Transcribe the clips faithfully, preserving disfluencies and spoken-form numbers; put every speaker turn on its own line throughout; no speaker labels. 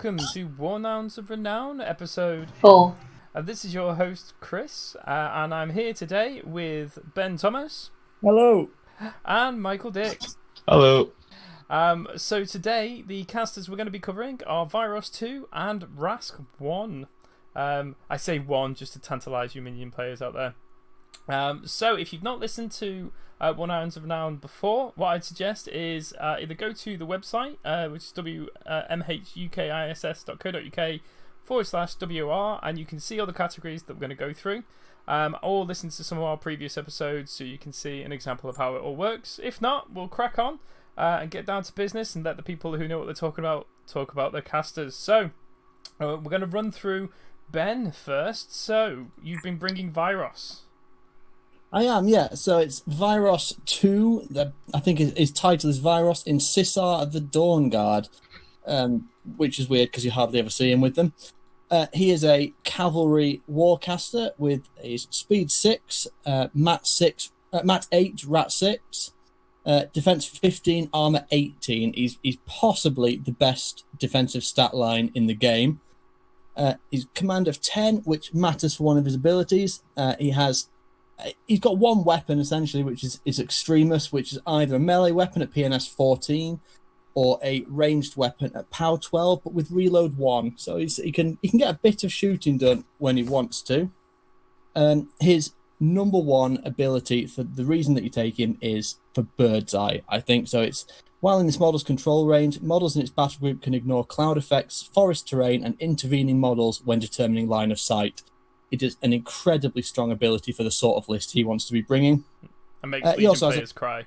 welcome to War Nouns of Renown, episode
Four.
Uh, this is your host, Chris, uh, and I'm here today with Ben Thomas.
Hello.
And Michael Dick.
Hello.
Um, so today, the casters we're going to be covering are Vyros two and Rask one. Um, I say one just to tantalise you minion players out there. Um, so if you've not listened to uh, War Nouns of Renown before, what I'd suggest is uh, either go to the website, uh, which is w m h u k i s s dot co dot u k forward slash W R, and you can see all the categories that we're going to go through, um, or listen to some of our previous episodes so you can see an example of how it all works. If not, we'll crack on uh, and get down to business and let the people who know what they're talking about talk about their casters. So uh, we're going to run through Ben first. So you've been bringing Vyros.
I am, yeah. So it's Vyros two. The, I think his, his title is Vyros in Sissar of the Dawn Guard, um, which is weird because you hardly ever see him with them. Uh, he is a cavalry warcaster with his speed six, uh, mat six, uh, mat eight, rat six, uh, defense fifteen, armor eighteen. He's he's possibly the best defensive stat line in the game. Uh, he's command of ten, which matters for one of his abilities. Uh, he has He's got one weapon, essentially, which is, is Extremus, which is either a melee weapon at P N S fourteen or a ranged weapon at POW twelve, but with reload one. So he's, he can he can get a bit of shooting done when he wants to. Um, his number one ability, for the reason that you take him, is for Bird's Eye, I think. So it's, while in this model's control range, models in its battle group can ignore cloud effects, forest terrain, and intervening models when determining line of sight. It is an incredibly strong ability for the sort of list he wants to be bringing.
And makes
uh,
Legion players
a...
cry.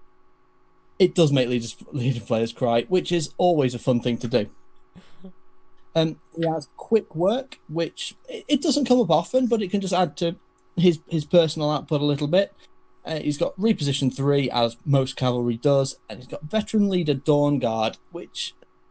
It does make Legion, Legion players cry, which is always a fun thing to do. Um, he has quick work, which it doesn't come up often, but it can just add to his, his personal output a little bit. Uh, he's got reposition three, as most cavalry does, and he's got veteran leader Dawn Guard, which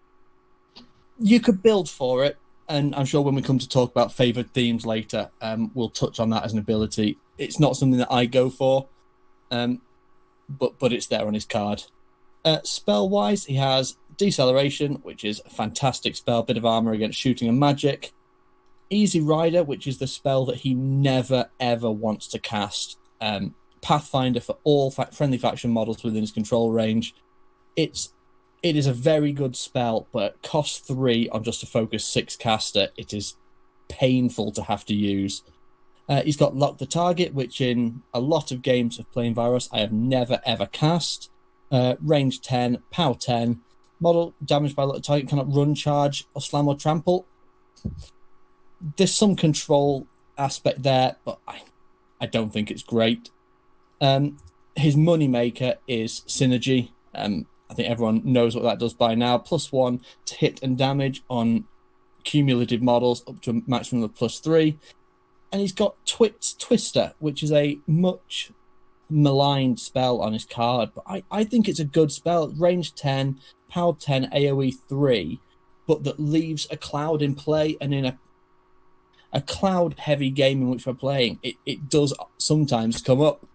you could build for it. And I'm sure when we come to talk about favoured themes later, um, we'll touch on that as an ability. It's not something that I go for, um, but but it's there on his card. Uh, spell-wise, he has Deceleration, which is a fantastic spell, bit of armour against shooting and magic. Easy Rider, which is the spell that he never, ever wants to cast. Um, Pathfinder for all fa- friendly faction models within his control range. It's It is a very good spell, but at cost three on just a focus six caster, it is painful to have to use. Uh, he's got Lock the Target, which in a lot of games of playing Vyros, I have never ever cast. Uh, range ten, POW ten. Model damaged by Lock the Target cannot run, charge, or slam or trample. There's some control aspect there, but I, I don't think it's great. Um, his moneymaker is Synergy. Um, I think everyone knows what that does by now. Plus one to hit and damage on cumulative models up to a maximum of plus three. And he's got Twit's Twister, which is a much maligned spell on his card. But I, I think it's a good spell. Range ten, power ten, AoE three, but that leaves a cloud in play. And in a a cloud-heavy game in which we're playing, it, it does sometimes come up.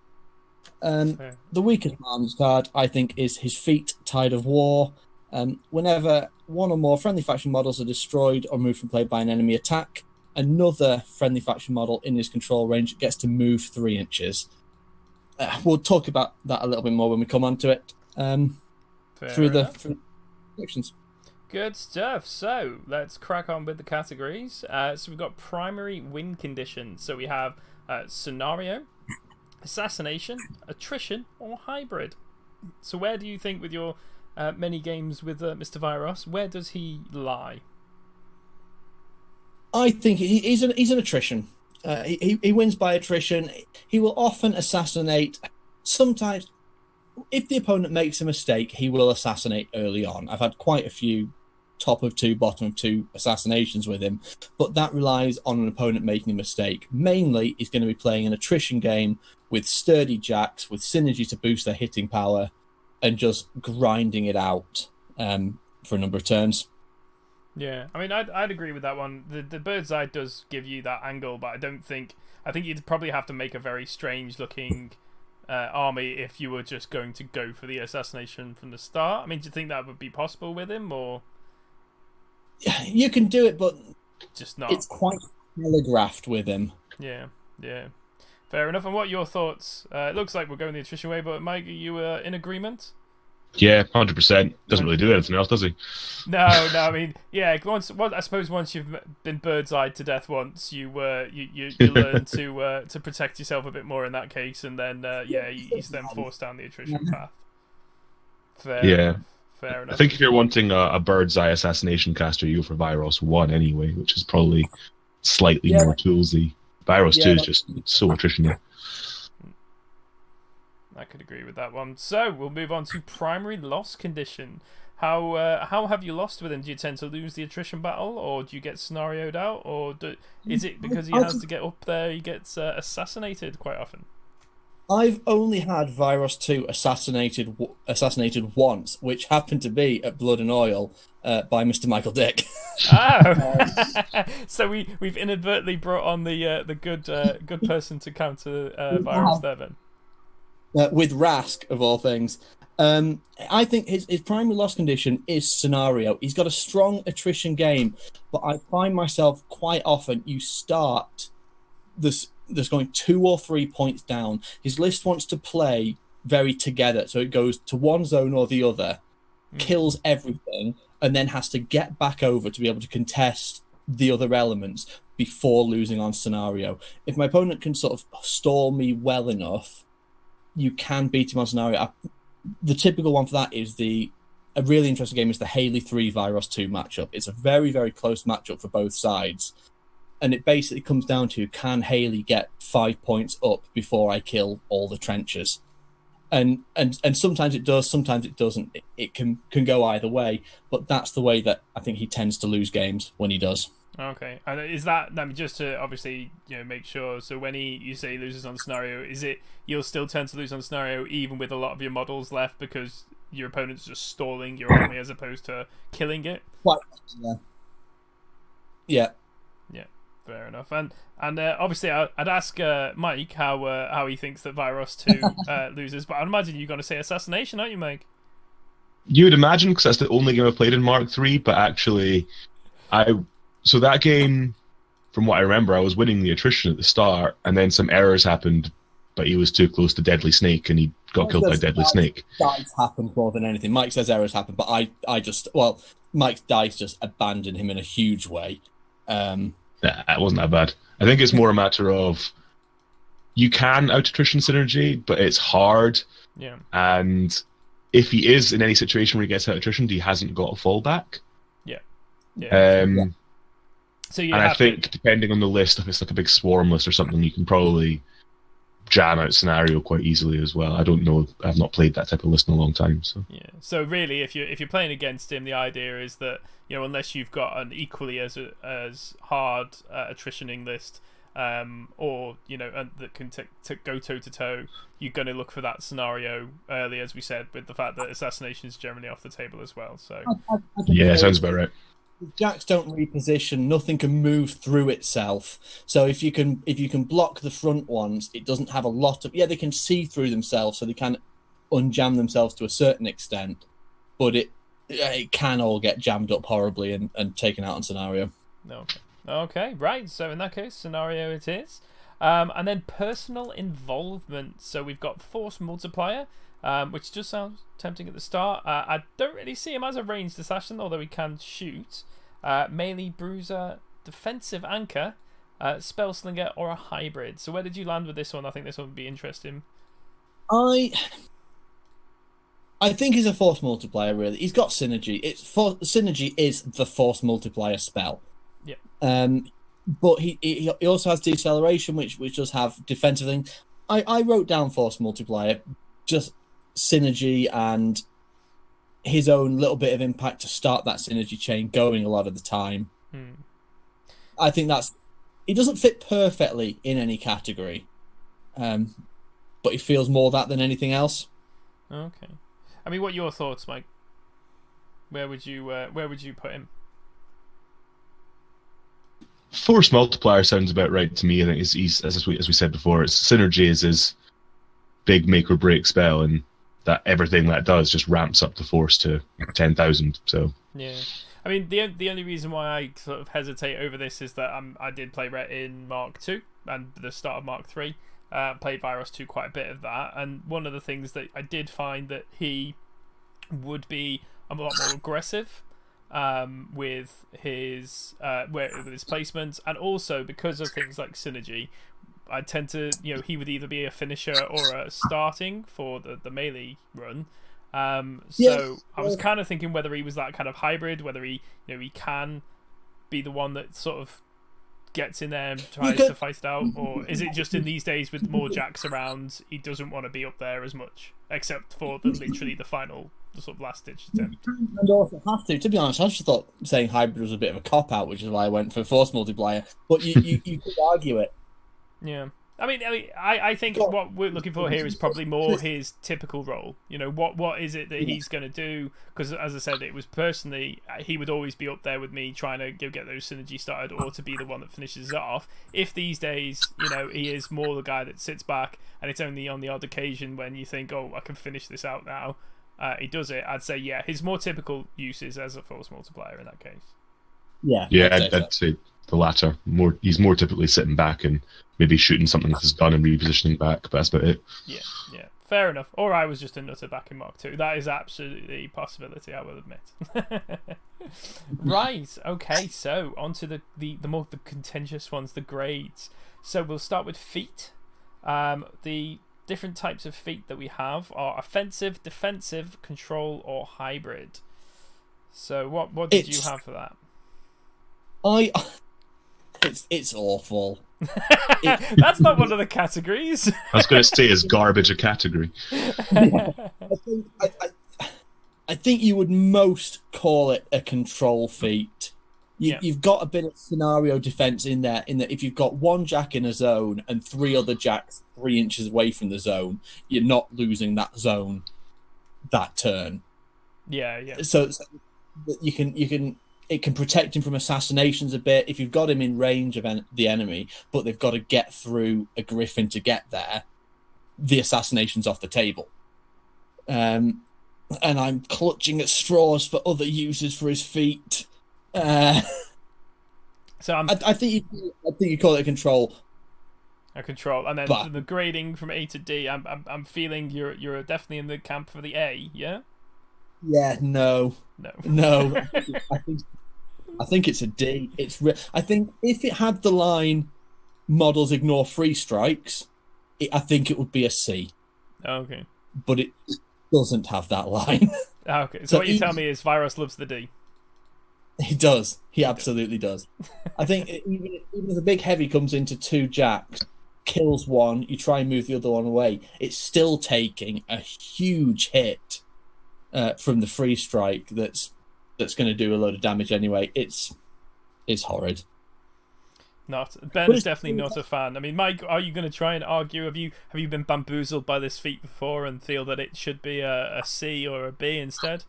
Um, the weakest part on his card, I think, is his feat, Tide of War. Um, whenever one or more friendly faction models are destroyed or moved from play by an enemy attack, another friendly faction model in his control range gets to move three inches. Uh, we'll talk about that a little bit more when we come on to it. Um, through the through sections.
Good stuff. So let's crack on with the categories. Uh, so we've got primary win conditions. So we have uh, scenario, assassination, attrition, or hybrid. So where do you think, with your uh, many games with uh, Mister Vyros, where does he lie?
I think he, he's an he's an attrition. Uh, he he wins by attrition. He will often assassinate. Sometimes, if the opponent makes a mistake, he will assassinate early on. I've had quite a few top of two, bottom of two assassinations with him, but that relies on an opponent making a mistake. Mainly, he's going to be playing an attrition game with sturdy jacks, with synergy to boost their hitting power, and just grinding it out um, for a number of turns.
Yeah, I mean, I'd, I'd agree with that one. The, the Bird's Eye does give you that angle, but I don't think... I think you'd probably have to make a very strange-looking uh, army if you were just going to go for the assassination from the start. I mean, do you think that would be possible with him, or...?
you can do it, but
just not.
It's quite telegraphed with him.
Yeah, yeah. Fair enough. And what are your thoughts? Uh, it looks like we're going the attrition way, but Mike, are you uh, in agreement?
Yeah, one hundred percent. Doesn't really do anything else, does he?
No, no. I mean, yeah. Once, once I suppose once you've been birds-eyed to death once, you uh, you you, you learn to uh, to protect yourself a bit more in that case, and then uh, yeah, he's then forced down the attrition path. Fair
Yeah.
enough. Fair enough.
I think if you're wanting a, a bird's eye assassination caster, you go for Vyros one anyway, which is probably slightly
Yeah.
more toolsy. Vyros
Yeah,
two is
that-
just so attritional.
I could agree with that one. So we'll move on to primary loss condition. How uh, how have you lost with him? Do you tend to lose the attrition battle, or do you get scenarioed out, or do, is it because he has to get up there, he gets uh, assassinated quite often?
I've only had Virus two assassinated assassinated once, which happened to be at Blood and Oil uh, by Mister Michael Dick.
Oh, so we we've inadvertently brought on the uh, the good uh, good person to counter uh, Virus there then.
Uh, with Rask, of all things. Um, I think his, his primary loss condition is scenario. He's got a strong attrition game, but I find myself quite often you start this there's going two or three points down. His list wants to play very together, so it goes to one zone or the other, mm. kills everything, and then has to get back over to be able to contest the other elements before losing on scenario. If my opponent can sort of stall me well enough, you can beat him on scenario. I, the typical one for that is the a really interesting game is the Haley three Virus two matchup. It's a very, very close matchup for both sides. And it basically comes down to, can Haley get five points up before I kill all the trenches? And and and sometimes it does, sometimes it doesn't. It, it can, can go either way, but that's the way that I think he tends to lose games when he does.
Okay, and is that, I mean, just to obviously, you know, make sure, so when he, you say he loses on scenario, is it, you'll still tend to lose on scenario even with a lot of your models left because your opponent's just stalling your army as opposed to killing it?
What? Yeah. Yeah.
Yeah, fair enough. And and uh, obviously I, I'd ask uh, Mike how uh, how he thinks that Virus two uh, loses, but I'd imagine you're going to say assassination, aren't you, Mike?
You would imagine, because that's the only game I've played in Mark three, but actually, I... So that game, from what I remember, I was winning the attrition at the start, and then some errors happened, but he was too close to Deadly Snake, and he got
Mike
killed by
says
Deadly
dice,
Snake.
Dice happened more than anything. Mike says errors happened, but I, I just, well, Mike's dice just abandoned him in a huge way. Um,
Nah, it wasn't that bad. I think it's more a matter of you can out attrition synergy, but it's hard.
Yeah.
And if he is in any situation where he gets out attrition, he hasn't got a fallback.
Yeah. Yeah.
Um,
Yeah.
So you
and
have
I think
to...
depending on the list, if it's like a big swarm list or something, you can probably jam out scenario quite easily as well. I don't know. I've not played that type of list in a long time. So
Yeah. So really, if you if you're playing against him, the idea is that, you know, unless you've got an equally as as hard uh, attritioning list, um, or you know, uh, that can t- t- go toe to toe, you're going to look for that scenario early, as we said, with the fact that assassination is generally off the table as well. So
I, I, I
yeah, sounds about right.
Jacks don't reposition. Nothing can move through itself. So if you can, if you can block the front ones, it doesn't have a lot of. Yeah, they can see through themselves, so they can unjam themselves to a certain extent, but it it can all get jammed up horribly and, and taken out on scenario.
Okay. Okay, right. So in that case, scenario it is. Um, and then personal involvement. So we've got force multiplier, um, which just sounds tempting at the start. Uh, I don't really see him as a ranged assassin, although he can shoot. Uh, melee bruiser, defensive anchor, uh, spell slinger, or a hybrid. So where did you land with this one? I think this one would be interesting.
I I think he's a force multiplier. Really, he's got synergy. It's for synergy is the force multiplier spell.
Yeah.
Um, but he he, he also has deceleration, which which does have defensive thing. I I wrote down force multiplier, just synergy and his own little bit of impact to start that synergy chain going a lot of the time.
Hmm.
I think that's he doesn't fit perfectly in any category, um, but he feels more that than anything else.
Okay. I mean, what are your thoughts, Mike? Where would you uh, where would you put him?
Force multiplier sounds about right to me. I think he's, he's as we as we said before, it's synergy is his big make or break spell, and that everything that does just ramps up the force to ten thousand. So
yeah, I mean, the the only reason why I sort of hesitate over this is that um, I did play Rhett in Mark two and the start of Mark three. Uh, played Virus two quite a bit of that, and one of the things that I did find that he would be a lot more aggressive um, with his uh, where, with his placements, and also because of things like synergy. I tend to, you know, he would either be a finisher or a starting for the, the melee run. Um, so
Yes.
I was kind of thinking whether he was that kind of hybrid, whether he, you know, he can be the one that sort of gets in there and tries
could-
to fight it out, or is it just in these days with more jacks around, he doesn't want to be up there as much, except for the literally the final, the sort of last ditch attempt.
And also have to. To be honest, I just thought saying hybrid was a bit of a cop out, which is why I went for force multiplier. But you, you, you could argue it.
Yeah. I mean, I mean, I, I think what we're looking for here is probably more his typical role. You know, what what is it that he's going to do? Because, as I said, it was personally, he would always be up there with me trying to get those synergy started or to be the one that finishes it off. If these days, you know, he is more the guy that sits back and it's only on the odd occasion when you think, oh, I can finish this out now, uh, he does it, I'd say, yeah, his more typical use is as a force multiplier in that case.
Yeah.
Yeah,
I'd
I'd,
say
I'd say the latter. More, he's more typically sitting back and maybe shooting something with his gun and repositioning back, but that's about it.
Yeah, yeah. Fair enough. Or I was just a nutter back in Mark two. That is absolutely a possibility, I will admit. Right, okay, so on to the, the, the more the contentious ones, the grades. So we'll start with feat. Um, the different types of feat that we have are offensive, defensive, control, or hybrid. So what, what did
It's-
you have for that?
I. It's it's awful.
That's not one of the categories.
I was going to say, is garbage a category?
I think I, I, I think you would most call it a control feat. You,
Yeah.
You've got a bit of scenario defense in there. In that, if you've got one jack in a zone and three other jacks three inches away from the zone, you're not losing that zone that turn.
Yeah, yeah.
So, so that you can you can it can protect him from assassinations a bit if you've got him in range of en- the enemy, but they've got to get through a griffin to get there. The assassination's off the table. Um, and I'm clutching at straws for other uses for his feet. Uh,
So I'm
I, I think you, I think you call it a control.
a control, and then
But-
the grading from A to D. I'm, I'm, I'm feeling you're, you're definitely in the camp for the A. Yeah.
Yeah, no,
No.
no. I think I think it's a D. It's re- I think if it had the line "models ignore free strikes," it, I think it would be a C.
Okay.
But it doesn't have that line.
Okay. So,
So
what you
each-
tell me is Virus loves the D.
He does. He absolutely does. I think even if, even if the big heavy comes into two jacks, kills one, you try and move the other one away, it's still taking a huge hit uh, from the free strike. That's that's going to do a load of damage anyway. It's it's horrid.
Not Ben
But
is
it's-
definitely not a fan. I mean, Mike, are you going to try and argue? Have you have you been bamboozled by this feat before and feel that it should be a, a C or a B instead?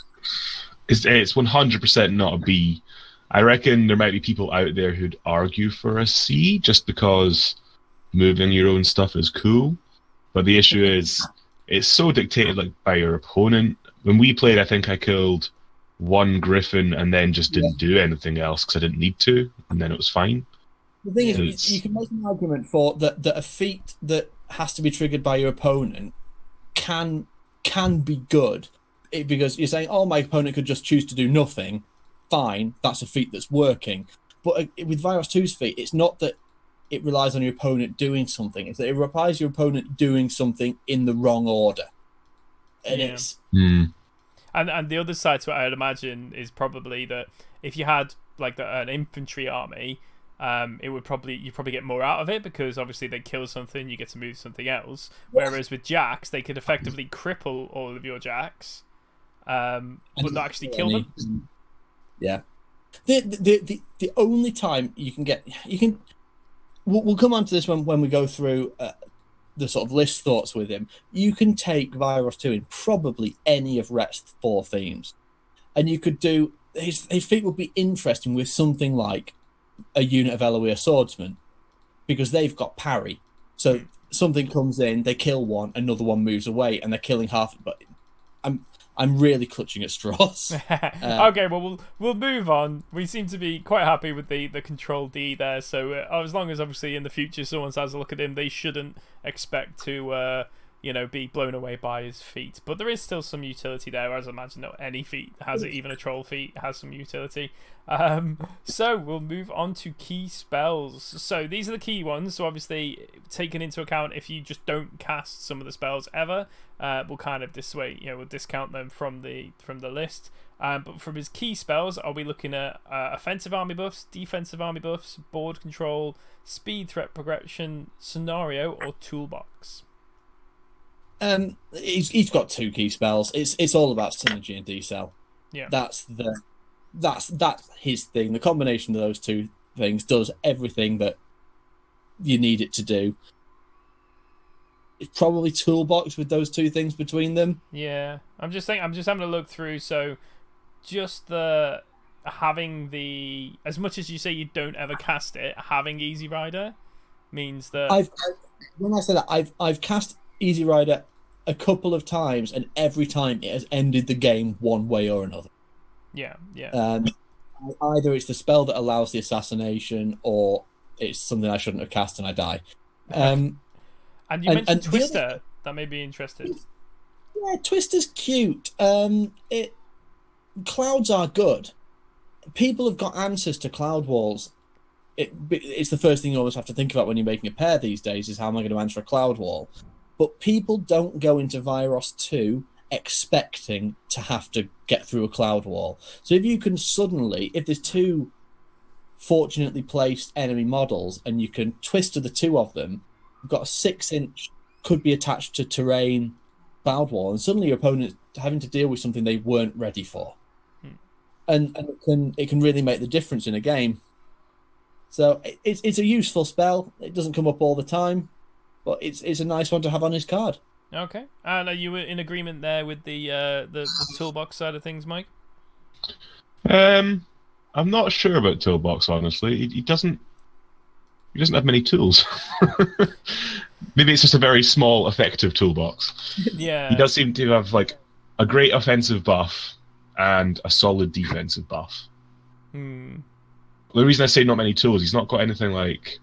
It's it's one hundred percent not a B. I reckon there might be people out there who'd argue for a C just because moving your own stuff is cool. But the issue is it's so dictated like by your opponent. When we played, I think I killed one griffin and then just didn't do anything else because I didn't need to, and then it was fine.
The thing is,
It's-
you can make an argument for that that a feat that has to be triggered by your opponent can can be good, it, because you're saying, "Oh, my opponent could just choose to do nothing." Fine, that's a feat that's working. But uh, with Virus two's feat, it's not that it relies on your opponent doing something; it's that it relies your opponent doing something in the wrong order, and
Yeah.
it's
Hmm.
And and the other side to it, I'd imagine, is probably that if you had like the, an infantry army, um, it would probably you probably get more out of it because obviously they kill something, you get to move something else. Whereas with jacks, they could effectively cripple all of your jacks, um, but not actually kill them.
Yeah. The, the the the only time you can get you can we'll, we'll come on to this when when we go through uh, the sort of list thoughts with him. You can take Virus two in probably any of Rhett's four themes, and you could do his his feat would be interesting with something like a unit of Eloir swordsmen, because they've got parry. So something comes in, they kill one, another one moves away, and they're killing half. But I'm I'm really clutching at straws.
Uh, okay, well, we'll we'll move on. We seem to be quite happy with the, the Control D there, so uh, as long as obviously in the future someone has a look at him, they shouldn't expect to uh, you know, be blown away by his feat. But there is still some utility there, as I imagine no, any feat has it, even a troll feat has some utility. Um, so we'll move on to key spells. So these are the key ones. So obviously, taken into account, if you just don't cast some of the spells ever, uh, we'll kind of dissuade, you know, we'll discount them from the from the list. Um, but from his key spells, are we looking at uh, offensive army buffs, defensive army buffs, board control, speed, threat progression, scenario, or toolbox?
Um, he's he's got two key spells. It's it's all about synergy and decel.
Yeah,
that's the that's that's his thing. The combination of those two things does everything that you need it to do. It's probably toolbox with those two things between them.
Yeah, I'm just thinking. I'm just having a look through. So, just the having the as much as you say you don't ever cast it, having Easy Rider means that
I've, I've when I say that I've I've cast Easy Rider a couple of times, and every time it has ended the game one way or another.
Yeah, yeah.
Um, either it's the spell that allows the assassination, or it's something I shouldn't have cast and I die. Um,
and you
and,
mentioned
and
Twister.
Other...
That made me interested.
Yeah, Twister's cute. Um, it clouds are good. People have got answers to cloud walls. It, it's the first thing you always have to think about when you're making a pair these days, is how am I going to answer a cloud wall? But people don't go into Vyros two expecting to have to get through a cloud wall. So if you can suddenly, if there's two fortunately placed enemy models and you can twist to the two of them, you've got a six inch, could be attached to terrain cloud wall, and suddenly your opponent's having to deal with something they weren't ready for. Hmm. And, and it can it can really make the difference in a game. So it, it's it's a useful spell. It doesn't come up all the time, but it's it's a nice one to have on his card.
Okay. And are you in agreement there with the uh, the, the toolbox side of things, Mike?
Um, I'm not sure about toolbox. Honestly, he, he doesn't. He doesn't have many tools. Maybe it's just a very small, effective toolbox.
Yeah.
He does seem to have like a great offensive buff and a solid defensive buff.
Hmm.
The reason I say not many tools, he's not got anything like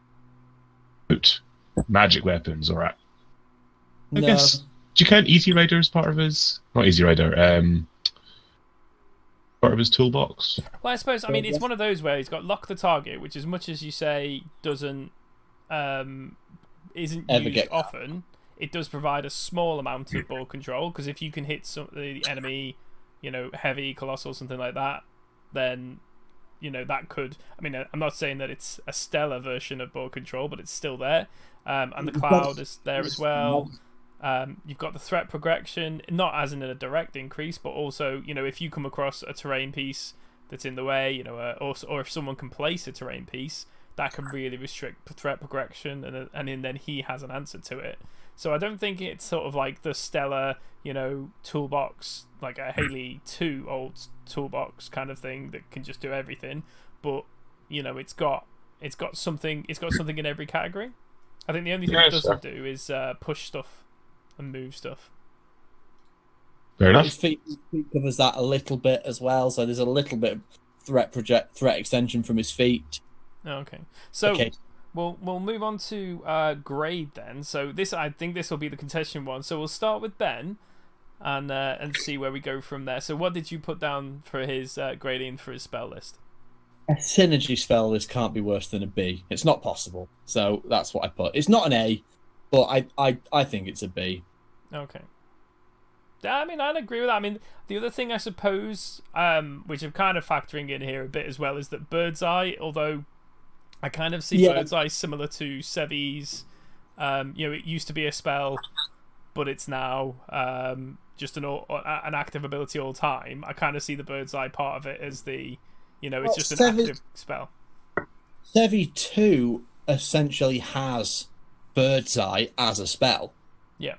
magic weapons or. I
No.
guess. Do you count Easy Rider as part of his? Not Easy Rider. Um, part of his toolbox.
Well, I suppose. I mean, it's one of those where he's got lock the target, which, as much as you say, doesn't um, isn't
Ever
used
get
often. It does provide a small amount of board control, because if you can hit some the enemy, you know, heavy, colossal, something like that, then you know that could. I mean, I'm not saying that it's a stellar version of board control, but it's still there. Um, and the cloud is there as well. Um, you've got the threat progression, not as in a direct increase, but also, you know, if you come across a terrain piece that's in the way, you know, uh, or or if someone can place a terrain piece, that can really restrict threat progression, and and then he has an answer to it. So I don't think it's sort of like the stellar, you know, toolbox, like a Haley two old toolbox kind of thing that can just do everything. But you know, it's got it's got something it's got something in every category. I think the only thing
Yes,
it doesn't
sir.
do is uh, push stuff and move stuff.
Fair enough.
His feet, his feet covers that a little bit as well, so there's a little bit of threat project threat extension from his feet.
Okay, so
Okay.
we'll we'll move on to uh, grade then. So this, I think this will be the contention one. So we'll start with Ben, and uh, and see where we go from there. So what did you put down for his uh, grading for his spell list?
A synergy spell, this can't be worse than a B. It's not possible. So that's what I put. It's not an A, but I I, I think it's a B.
Okay. Yeah, I mean, I'd agree with that. I mean, the other thing I suppose, um, which I'm kind of factoring in here a bit as well, is that Bird's Eye, although I kind of see
Yeah.
Bird's Eye similar to Sevi's. Um, you know, it used to be a spell, but it's now um, just an all, an active ability all time. I kind of see the Bird's Eye part of it as the, you know, it's
Well,
just an
Sevi-
active spell.
Sevi two essentially has Bird's Eye as a spell.
Yeah.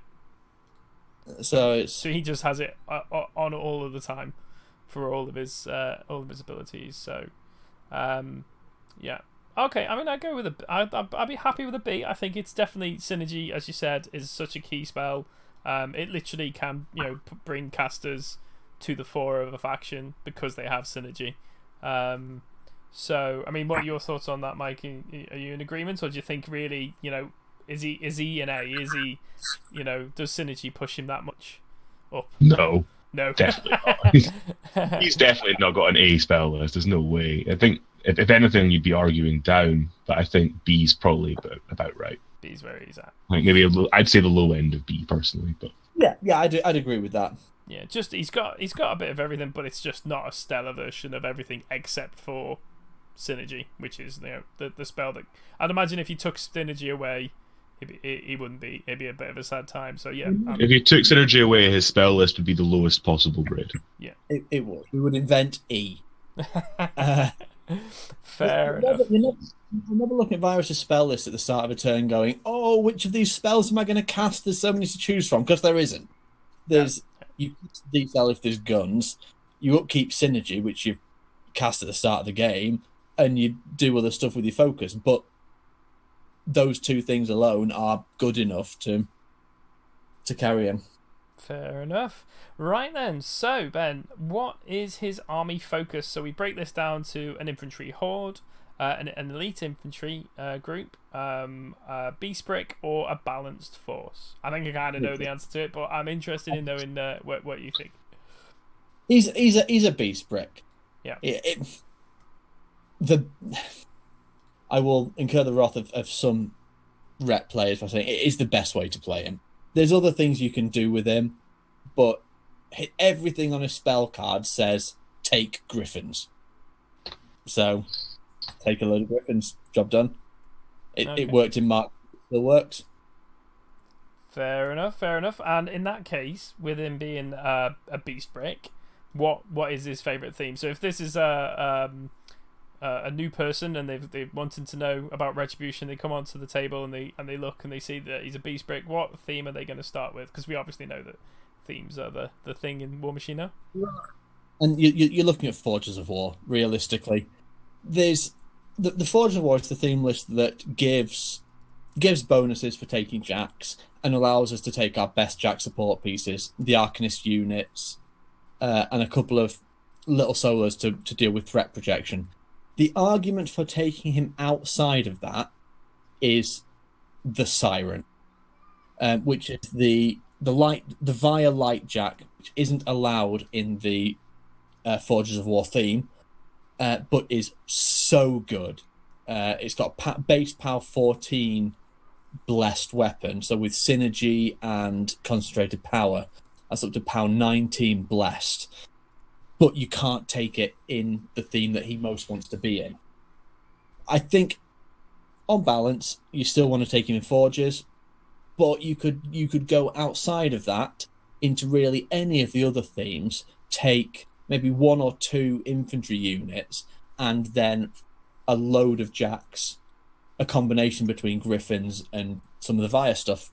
So it's
So he just has it uh, uh, on all of the time for all of his uh, all of his abilities. So, um, yeah. Okay, I mean, I go with a. I, I'd, I'd be happy with a B. I think it's definitely synergy, as you said, is such a key spell. Um, it literally can, you know, p- bring casters to the fore of a faction because they have synergy. Um, so, I mean, what are your thoughts on that, Mike? Are you in agreement, or do you think really, you know, is he is he an A? Is he, you know, does synergy push him that much up?
No,
No,
definitely not. He's, he's definitely not got an A spell list. There's no way. I think if, if anything, you'd be arguing down, but I think B's probably about, about right.
B's where he's at.
Like maybe a low, I'd say the low end of B personally, but
Yeah, yeah, I'd, I'd agree with that.
Yeah, just he's got he's got a bit of everything, but it's just not a stellar version of everything except for synergy, which is, you know, the the spell that I'd imagine if you took synergy away, it it, it wouldn't be it'd be a bit of a sad time. So yeah, um,
if you took synergy away, his spell list would be the lowest possible grade.
Yeah,
it, it would. We would invent E. uh,
Fair
you're
enough.
Never, you're, never, you're never looking at Virus's spell list at the start of a turn going, oh, which of these spells am I going to cast? There's so many to choose from, because there isn't. There's you detail if there's guns, you upkeep synergy, which you cast at the start of the game, and you do other stuff with your focus. But those two things alone are good enough to to carry him.
Fair enough. Right then, so Ben, what is his army focus? So we break this down to an infantry horde, uh, an, an elite infantry uh, group, um, a beast brick, or a balanced force. I think I kind of know the answer to it, but I'm interested in knowing uh, what what you think.
He's he's a he's a beast brick.
Yeah.
It, it, the I will incur the wrath of, of some rep players by saying it is the best way to play him. There's other things you can do with him, but everything on a spell card says take griffins. So take a load of griffins. Job done. It
Okay.
it worked in Mark. It still works.
Fair enough, fair enough. And in that case, with him being uh, a beast brick, what what is his favourite theme? So if this is a um, uh, a new person and they've they wanted to know about retribution, they come onto the table and they and they look and they see that he's a beast brick. What theme are they going to start with? Because we obviously know that themes are the, the thing in War Machine now.
And you, you, you're looking at Forges of War. Realistically, there's the, the Forges of War is the theme list that gives gives bonuses for taking jacks and allows us to take our best jack support pieces, the Arcanist units, uh, and a couple of little solos to, to deal with threat projection. The argument for taking him outside of that is the Siren, um, which is the the light the Via light jack, which isn't allowed in the uh, Forges of War theme, uh, but is so good. Uh, it's got a pa- base power fourteen blessed weapon, so with synergy and concentrated power, that's up to power nineteen blessed. But you can't take it in the theme that he most wants to be in. I think, on balance, you still want to take him in Forges, but you could you could go outside of that into really any of the other themes, take maybe one or two infantry units, and then a load of jacks, a combination between griffins and some of the Via stuff.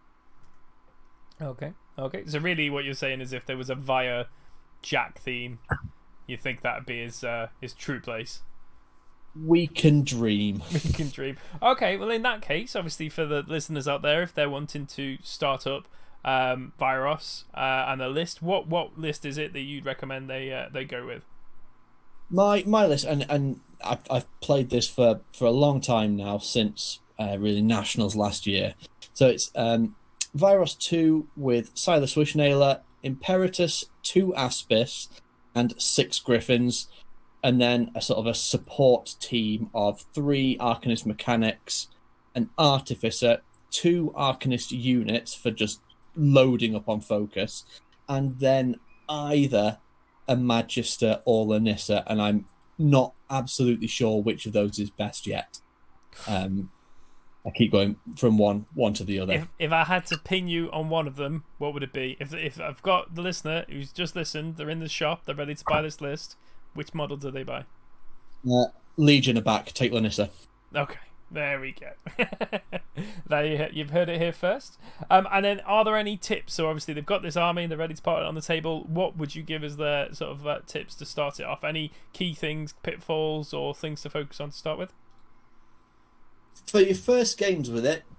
Okay, okay. So really what you're saying is if there was a Via Jack theme, you think that would be his, uh, his true place?
We can dream.
We can dream. Okay, well in that case, obviously for the listeners out there, if they're wanting to start up um, Vyros uh, and a list, what what list is it that you'd recommend they uh, they go with?
My my list, and and I've, I've played this for, for a long time now, since uh, really Nationals last year. So it's um, Vyros two with Silas Wishnailer, Imperatus, two Aspis, and six Griffins, and then a sort of a support team of three Arcanist mechanics, an Artificer, two Arcanist units for just loading up on focus, and then either a Magister or Lanissa, and I'm not absolutely sure which of those is best yet. Um, I keep going from one one to the other.
If if I had to pin you on one of them, what would it be? If if I've got the listener who's just listened, they're in the shop, they're ready to buy this list, which model do they buy?
Uh, Legion are back. Take Lanissa.
Okay, there we go. There you, you've heard it here first. Um, and then, are there any tips? So obviously they've got this army, they're ready to put it on the table. What would you give as their sort of uh, tips to start it off? Any key things, pitfalls, or things to focus on to start with?
For your first games with it,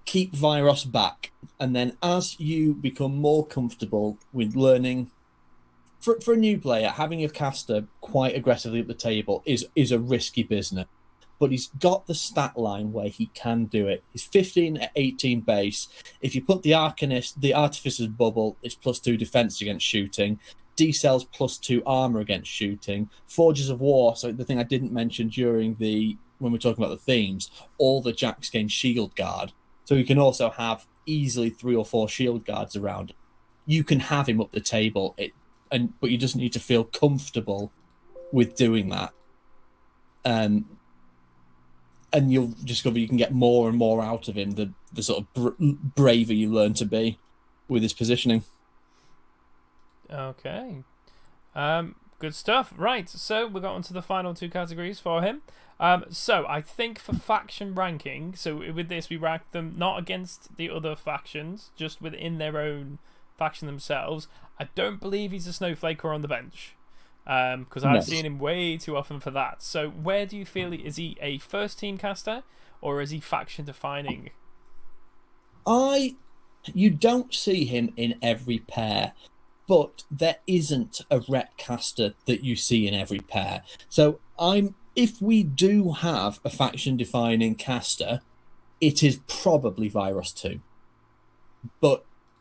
keep Vyros back, and then as you become more comfortable with learning, for for a new player, having a caster quite aggressively at the table is is a risky business. But he's got the stat line where he can do it. He's fifteen at eighteen base. If you put the Arcanist, the Artificer's bubble, it's plus two defense against shooting. D-Cell's plus two armor against shooting. Forges of War, so the thing I didn't mention during the when we're talking about the themes, all the Jacks gain shield guard. So you can also have easily three or four shield guards around. You can have him up the table, it, and but you just need to feel comfortable with doing that. Um, and you'll discover you can get more and more out of him, the, the sort of br- braver you learn to be with his positioning.
Okay. Um, good stuff. Right, so we got onto the final two categories for him. Um, so I think for faction ranking, so with this we rank them not against the other factions, just within their own faction themselves. I don't believe he's a snowflake or on the bench, because um, I've
Yes.
seen him way too often for that. So where do you feel, is he a first team caster or is he faction defining?
I, you don't see him in every pair, but there isn't a rep caster that you see in every pair. So I'm, if we do have a faction defining caster, it is probably Vyros two. But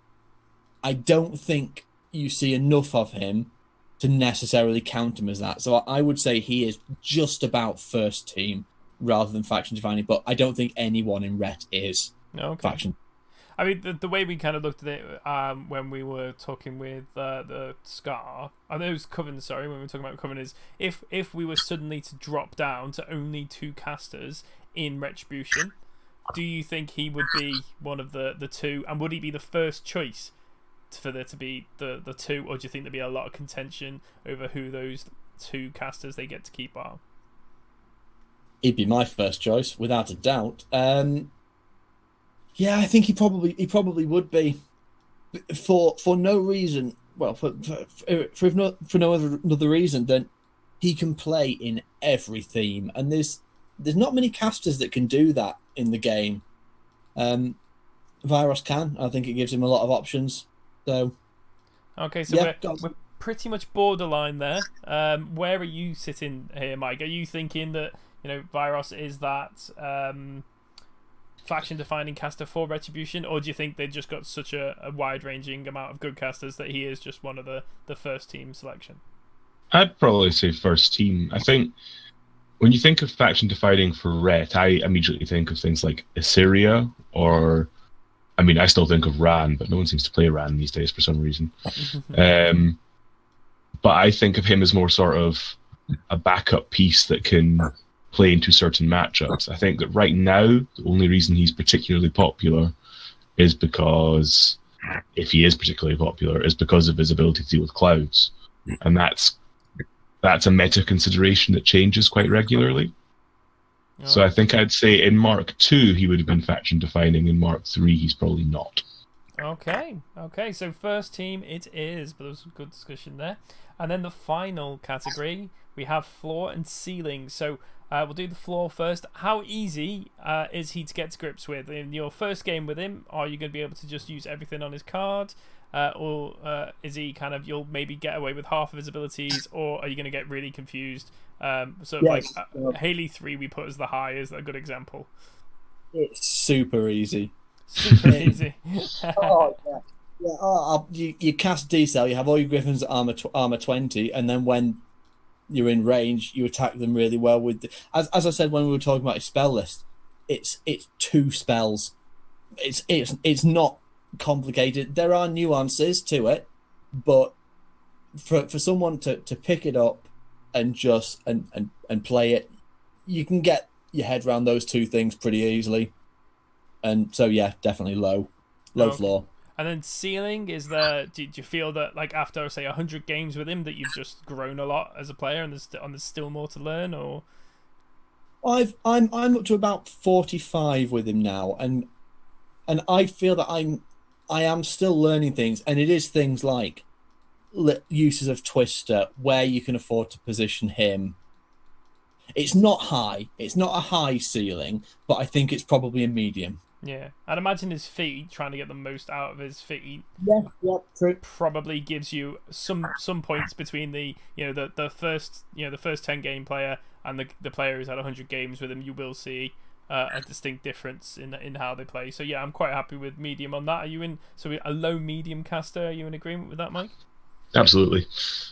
I don't think you see enough of him to necessarily count him as that. So I would say he is just about first team rather than faction defining, but I don't think anyone in Ret is
Okay.
faction.
I mean, the, the way we kind of looked at it um, when we were talking with uh, the Scar, I know it was Coven, sorry, when we were talking about Coven, is if, if we were suddenly to drop down to only two casters in Retribution, do you think he would be one of the, the two, and would he be the first choice for there to be the, the two, or do you think there'd be a lot of contention over who those two casters they get to keep are?
He'd be my first choice, without a doubt. Um... Yeah, I think he probably he probably would be, for for no reason. Well, for for for, no, for no other another reason than he can play in every theme, and there's there's not many casters that can do that in the game. Um, Vyros can. I think it gives him a lot of options. So,
okay, so
yeah,
we're, we're pretty much borderline there. Um, where are you sitting here, Mike? Are you thinking that you know Vyros is that? Um, faction defining caster for Retribution, or do you think they just got such a, a wide ranging amount of good casters that he is just one of the, the first team selection?
I'd probably say first team. I think when you think of faction defining for Ret, I immediately think of things like Assyria, or I mean, I still think of Ran, but no one seems to play Ran these days for some reason. um, but I think of him as more sort of a backup piece that can play into certain matchups. I think that right now, the only reason he's particularly popular is because, if he is particularly popular, is because of his ability to deal with clouds. And that's that's a meta consideration that changes quite regularly. Oh. So I think I'd say in Mark two, he would have been faction defining. In Mark three, he's probably not.
Okay, okay, so first team it is, but there was a good discussion there. And then the final category, we have floor and ceiling. So uh, we'll do the floor first. How easy uh, is he to get to grips with? In your first game with him, are you going to be able to just use everything on his card? Uh, or uh, is he kind of, you'll maybe get away with half of his abilities, or are you going to get really confused? Um, so yes, like uh, Haley three we put as the high is a good example.
It's super easy.
Super easy.
oh, yeah. Yeah, oh, you, you cast D-Cell, you have all your Griffins at armor, tw- armor twenty, and then when you're in range, you attack them really well. With the, as as I said when we were talking about his spell list, it's it's two spells. It's it's it's not complicated. There are nuances to it, but for for someone to, to pick it up and just and, and, and play it, you can get your head around those two things pretty easily. And so yeah, definitely low, low okay. floor.
And then ceiling, is there? Do you feel that like after say a hundred games with him that you've just grown a lot as a player, and there's and there's still more to learn? Or
I've I'm I'm up to about forty-five with him now, and and I feel that I'm I am still learning things, and it is things like uses of Twister, where you can afford to position him. It's not high. It's not a high ceiling, but I think it's probably a medium.
Yeah, I'd imagine his feet, trying to get the most out of his feet,
Yeah, yeah, true.
probably gives you some some points between the you know the, the first you know the first ten game player and the the player who's had one hundred games with him. You will see uh, a distinct difference in in how they play. So yeah, I'm quite happy with medium on that. Are you in? So a low medium caster? Are you in agreement with that, Mike?
Absolutely.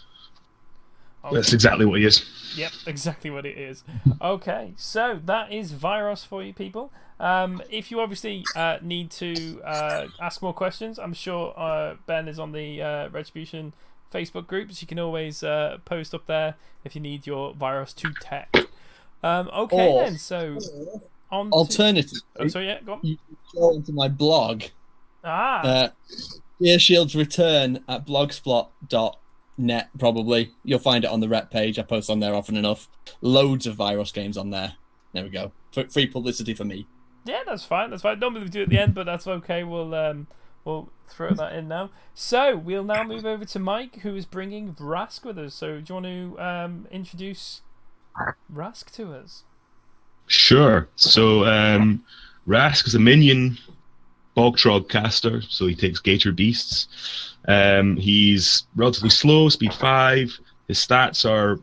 Okay.
That's exactly what he is.
Yep, exactly what it is. Okay, so that is Vyros for you people. Um, if you obviously uh, need to uh, ask more questions, I'm sure uh, Ben is on the uh, Retribution Facebook group, so you can always uh, post up there if you need your Vyros two tech. Um, okay,
Or-
then, so on to...
Alternatively,
Oh, sorry, yeah, go on.
you can go into my blog,
Ah,
uh, Gear Shield's Return at blogspot dot net. Probably you'll find it on the rep page. I post on there often enough. Loads of Vyros games on there. There we go. F- free publicity for me.
yeah, that's fine, that's fine. Normally we do it at the end, but that's okay. We'll um, we'll throw that in now. So we'll now move over to Mike, who is bringing Rask with us. So do you want to um, introduce Rask to us?
Sure. So um, Rask is a minion Bogtrog caster, so he takes Gator Beasts. Um, he's relatively slow, speed five. His stats are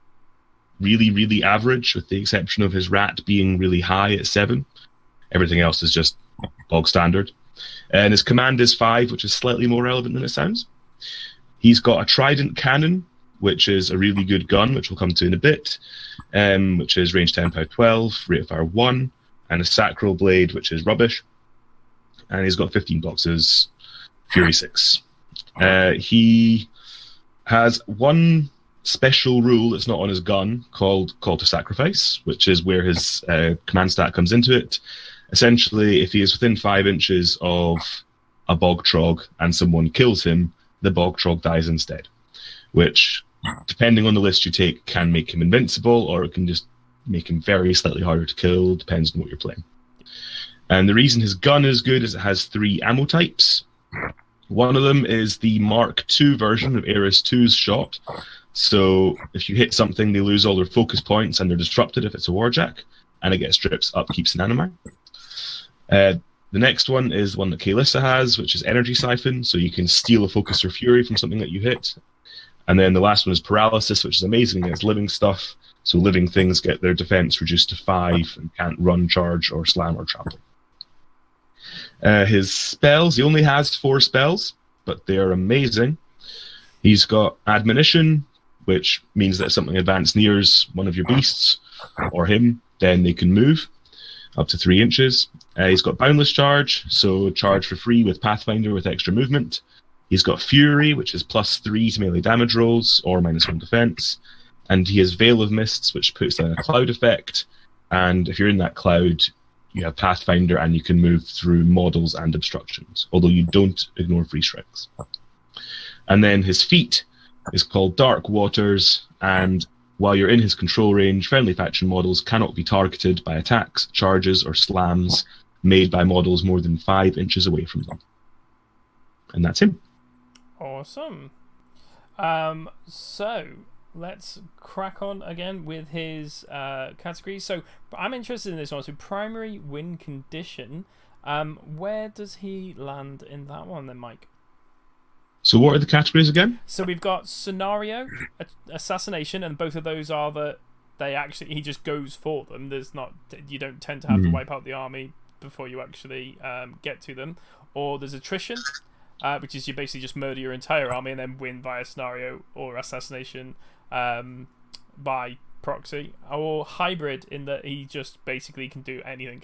really, really average, with the exception of his rat being really high at seven. Everything else is just bog standard. And his command is five, which is slightly more relevant than it sounds. He's got a Trident Cannon, which is a really good gun, which we'll come to in a bit, um, which is range ten, power twelve, rate of fire one, and a Sacral Blade, which is rubbish. And he's got fifteen boxes, Fury six. Uh, he has one special rule that's not on his gun called Call to Sacrifice, which is where his uh, command stat comes into it. Essentially, if he is within five inches of a Bogtrog and someone kills him, the Bogtrog dies instead, which, depending on the list you take, can make him invincible, or it can just make him very slightly harder to kill, depends on what you're playing. And the reason his gun is good is it has three ammo types. One of them is the Mark two version of Ares two's shot. So if you hit something, they lose all their focus points and they're disrupted if it's a Warjack, and it gets strips, upkeeps, and animar. Uh, the next one is one that Kaelissa has, which is Energy Siphon, so you can steal a focus or fury from something that you hit. And then the last one is Paralysis, which is amazing against living stuff, so living things get their defense reduced to five and can't run, charge, or slam or trample. Uh, his spells, he only has four spells, but they are amazing. He's got Admonition, which means that if something advanced nears one of your beasts or him, then they can move up to three inches. Uh, he's got Boundless Charge, so charge for free with Pathfinder with extra movement. He's got Fury, which is plus three to melee damage rolls or minus one defense. And he has Veil of Mists, which puts down a cloud effect. And if you're in that cloud, you have Pathfinder and you can move through models and obstructions, although you don't ignore free strikes. And then his feat is called Dark Waters, and while you're in his control range, friendly faction models cannot be targeted by attacks, charges, or slams made by models more than five inches away from them. And that's him.
Awesome. Um, so let's crack on again with his uh, categories. So I'm interested in this one. So primary win condition. Um, where does he land in that one then, Mike?
So what are the categories again?
So we've got scenario, assassination, and both of those are that they actually he just goes for them. There's not you don't tend to have
Mm.
to wipe out the army before you actually um, get to them. Or there's attrition, uh, which is you basically just murder your entire army and then win via scenario or assassination um, by proxy. Or hybrid, in that he just basically can do anything.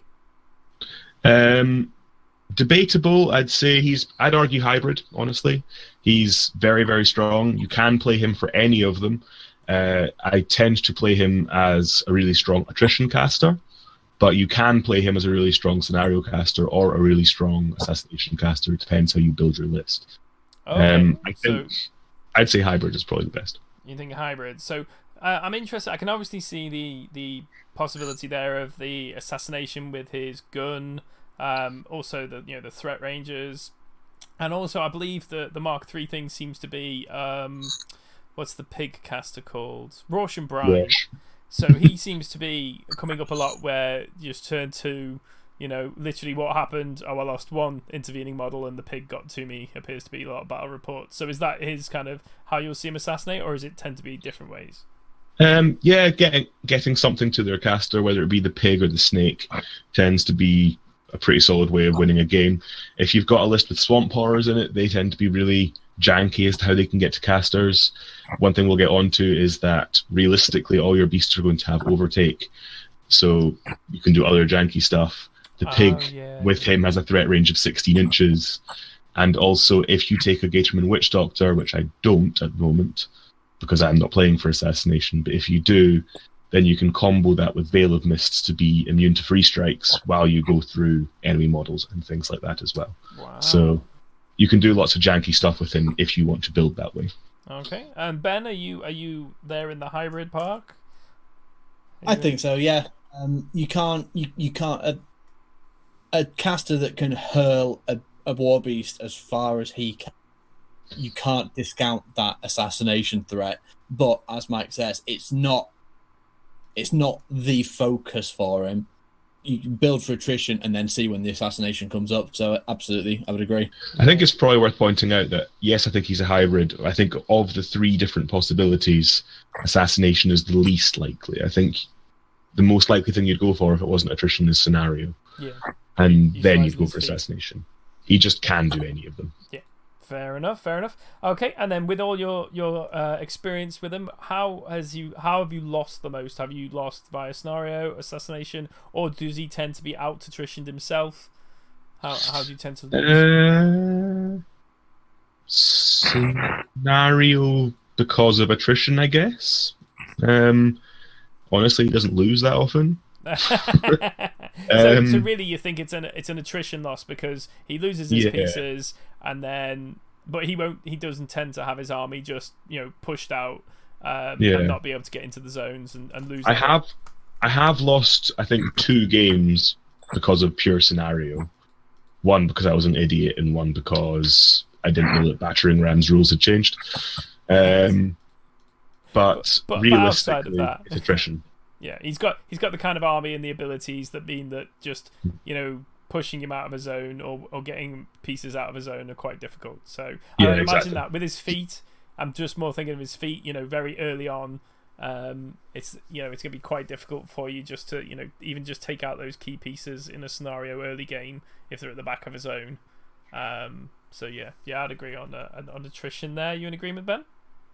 Um, debatable. I'd say he's. I'd argue hybrid. Honestly, he's very, very strong. You can play him for any of them. Uh, I tend to play him as a really strong attrition caster, but you can play him as a really strong scenario caster or a really strong assassination caster. It depends how you build your list.
Okay,
Um, I think
so
I'd say hybrid is probably the best.
you think hybrid. So uh, I'm interested. I can obviously see the the possibility there of the assassination with his gun. Um, also the you know the threat ranges, and also I believe the the Mark three thing seems to be um, what's the pig caster called? Rausch and Brine.
Rausch.
So he seems to be coming up a lot where you just turn to you know, literally what happened, oh, I lost one intervening model and the pig got to me, appears to be a lot of battle reports. So is that his kind of how you'll see him assassinate, or does it tend to be different ways?
Um, yeah, getting getting something to their caster, whether it be the pig or the snake, tends to be a pretty solid way of winning a game. If you've got a list with swamp horrors in it, they tend to be really janky as to how they can get to casters. One thing we'll get onto is that realistically all your beasts are going to have overtake, so you can do other janky stuff. The pig
oh, yeah.
with him has a threat range of sixteen inches, and also if you take a Gatorman Witch Doctor, which I don't at the moment because I'm not playing for assassination, but if you do, then you can combo that with Veil of Mists to be immune to free strikes while you go through enemy models and things like that as well.
Wow.
So you can do lots of janky stuff with him if you want to build that way.
Okay. And Ben, are you are you there in the hybrid park? Are
I
you-
think so. Yeah. Um, you can't. You you can't. A, a caster that can hurl a, a war beast as far as he can. You can't discount that assassination threat. But as Mike says, it's not. It's not the focus for him. You can build for attrition and then see when the assassination comes up. So absolutely, I would agree.
I think it's probably worth pointing out that, yes, I think he's a hybrid. I think of the three different possibilities, assassination is the least likely. I think the most likely thing you'd go for if it wasn't attrition is scenario.
Yeah.
And
He
then
flies
you'd
in
go
his
for
feet.
assassination. He just can do any of them.
Fair enough, fair enough. Okay, and then with all your your uh, experience with him, how has you how have you lost the most? Have you lost via scenario, assassination, or does he tend to be out attritioned himself? How how do you tend to lose?
Uh, scenario because of attrition, I guess. Um, honestly, he doesn't lose that often.
so,
Um,
so really, you think it's an it's an attrition loss because he loses his
Yeah.
pieces, and then but he won't he doesn't tend to have his army just you know pushed out um,
Yeah.
and not be able to get into the zones and, and lose.
I
them.
have, I have lost, I think, two games because of pure scenario. One because I was an idiot, and one because I didn't know that battering rams rules had changed. Um, but,
But- but outside of
realistically,
that-
it's attrition.
Yeah, he's got he's got the kind of army and the abilities that mean that just you know pushing him out of a zone or, or getting pieces out of a zone are quite difficult. So
Yeah,
I would imagine
exactly.
that with his feet, I'm just more thinking of his feet. You know, very early on, um, it's you know it's gonna be quite difficult for you just to you know even just take out those key pieces in a scenario early game if they're at the back of a zone. Um, so yeah, yeah, I'd agree on uh, on attrition there. You in agreement, Ben?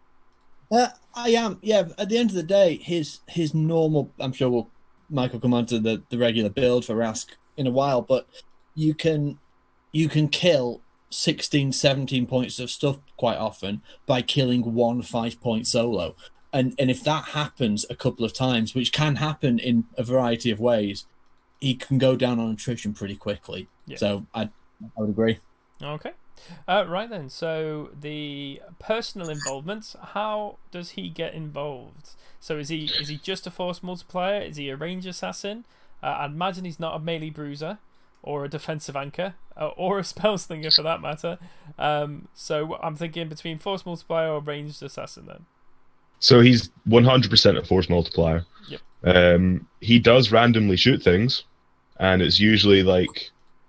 Uh, I am, yeah. At the end of the day, his his normal. I'm sure we'll Michael come on to the, the regular build for Rask in a while, but you can you can kill sixteen, seventeen points of stuff quite often by killing one five point solo, and and if that happens a couple of times, which can happen in a variety of ways, he can go down on attrition pretty quickly.
Yeah.
So I I would agree.
Okay. Uh, right then, so the personal involvement, how does he get involved? So is he is he just a force multiplier? Is he a range assassin? Uh, I'd imagine he's not a melee bruiser or a defensive anchor uh, or a spell slinger for that matter. Um, so I'm thinking between force multiplier or ranged assassin then.
So he's one hundred percent a force multiplier.
Yep.
Um, he does randomly shoot things, and it's usually like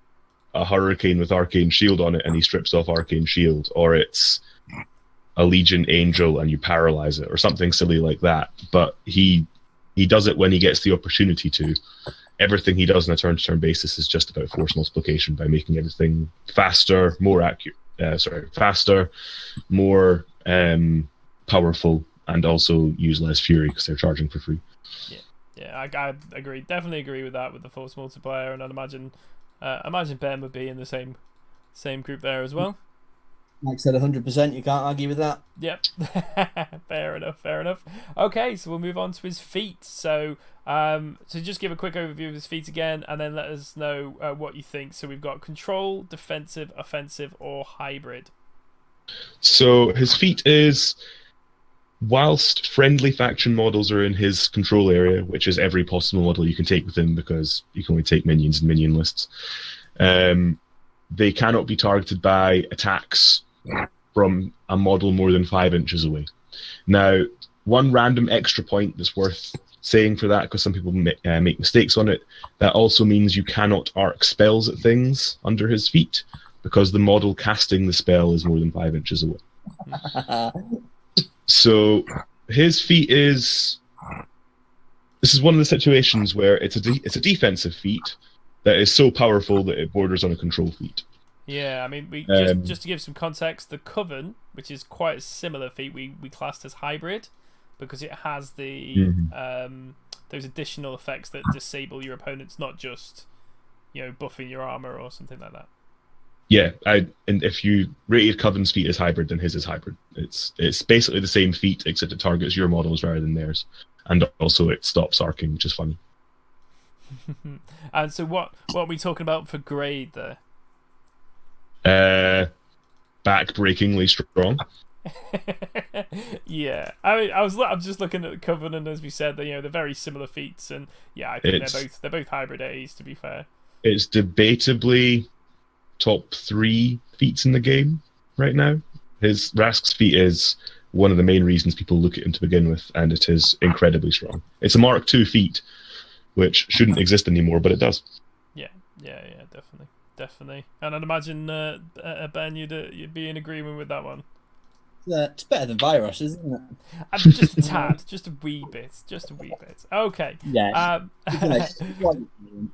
a hurricane with arcane shield on it, and he strips off arcane shield, or it's a legion angel and you paralyze it, or something silly like that. But he he does it when he gets the opportunity to. Everything he does on a turn-to-turn basis is just about force multiplication by making everything faster, more accurate. Uh, sorry, faster, more um, powerful, and also use less fury because they're charging for free.
Yeah, I, I agree. Definitely agree with that with the force multiplier, and I'd imagine uh, imagine Ben would be in the same same group there as well.
Mike said one hundred percent. You can't argue with that.
Yep. Fair enough, fair enough. Okay, so we'll move on to his feat. So, um, so just give a quick overview of his feat again, and then let us know uh, what you think. So we've got control, defensive, offensive, or hybrid.
So his feat is, whilst friendly faction models are in his control area, which is every possible model you can take with him because you can only take minions and minion lists, um, they cannot be targeted by attacks from a model more than five inches away. Now, one random extra point that's worth saying for that because some people ma- uh, make mistakes on it. That also means you cannot arc spells at things under his feet because the model casting the spell is more than five inches away. So his feat is. This is one of the situations where it's a de- it's a defensive feat that is so powerful that it borders on a control feat.
Yeah, I mean, we
Um,
just, just to give some context, the Coven, which is quite a similar feat, we, we classed as hybrid because it has the
Mhm.
um, those additional effects that disable your opponents, not just, you know, buffing your armor or something like that.
Yeah, I and if you rated Coven's feat as hybrid, then his is hybrid. It's it's basically the same feat except it targets your models rather than theirs, and also it stops arcing, which is funny.
And so, what what are we talking about for grade there?
Uh, backbreakingly strong.
Yeah, I mean, I was I'm just looking at the Covenant, as we said, that you know they're very similar feats, and yeah, I think
It's-
they're both they're both hybrid A's, to be fair.
It's debatably top three feats in the game right now. His Rask's feat is one of the main reasons people look at him to begin with, and it is incredibly strong. It's a Mark two feat, which shouldn't exist anymore, but it does.
Yeah, yeah, yeah, definitely, definitely. And I'd imagine uh, uh, Ben, you'd uh, you'd be in agreement with that one.
Uh, it's better than Virus, isn't it?
Uh, just a tad, just a wee bit, just a wee bit. Okay.
Yeah.
Um,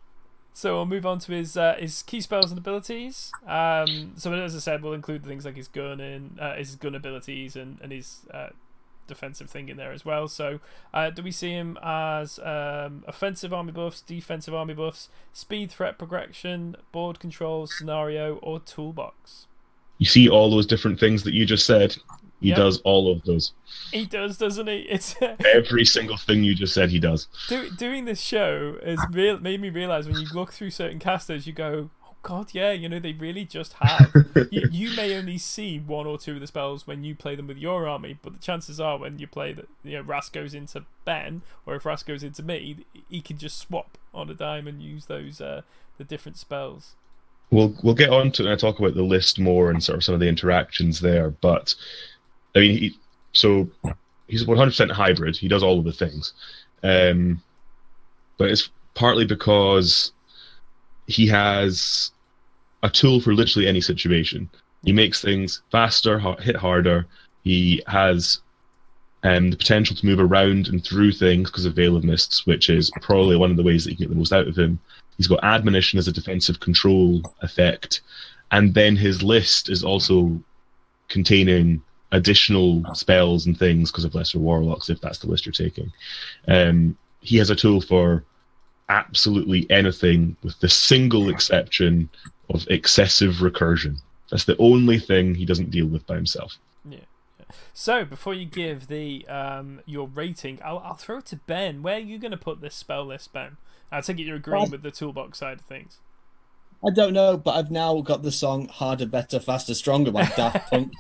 so we'll move on to his uh, his key spells and abilities. Um, so as I said, we'll include things like his gun and uh, his gun abilities and and his uh, defensive thing in there as well. So uh, do we see him as um, offensive army buffs, defensive army buffs, speed, threat progression, board control, scenario, or toolbox?
You see all those different things that you just said. He
Yep.
does all of those.
He does, doesn't he? It's
Every single thing you just said, he does.
do, doing this show has real, made me realize when you look through certain casters, you go, "Oh God, yeah, you know they really just have." you, you may only see one or two of the spells when you play them with your army, but the chances are when you play that, you know, Ras goes into Ben, or if Ras goes into me, he can just swap on a dime and use those uh, the different spells.
We'll we'll get on to it when I talk about the list more and sort of some of the interactions there. But I mean, he, so he's one hundred percent hybrid. He does all of the things, um, but it's partly because he has a tool for literally any situation. He makes things faster, ha- hit harder. He has um, the potential to move around and through things because of Veil of Mists, which is probably one of the ways that you can get the most out of him. He's got Admonition as a defensive control effect, and then his list is also containing additional spells and things because of Lesser Warlocks, if that's the list you're taking. Um, he has a tool for absolutely anything, with the single exception of excessive recursion. That's the only thing he doesn't deal with by himself.
Yeah. So before you give the um, your rating, I'll I'll throw it to Ben. Where are you going to put this spell list, Ben? I take it you're agreeing
Well,
with the toolbox side of things.
I don't know, but I've now got the song "Harder, Better, Faster, Stronger" by Daft Punk.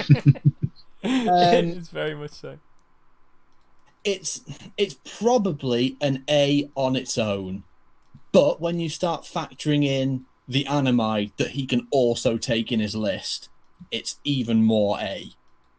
It's very much so.
It's it's probably an A on its own, but when you start factoring in the animi that he can also take in his list, it's even more A.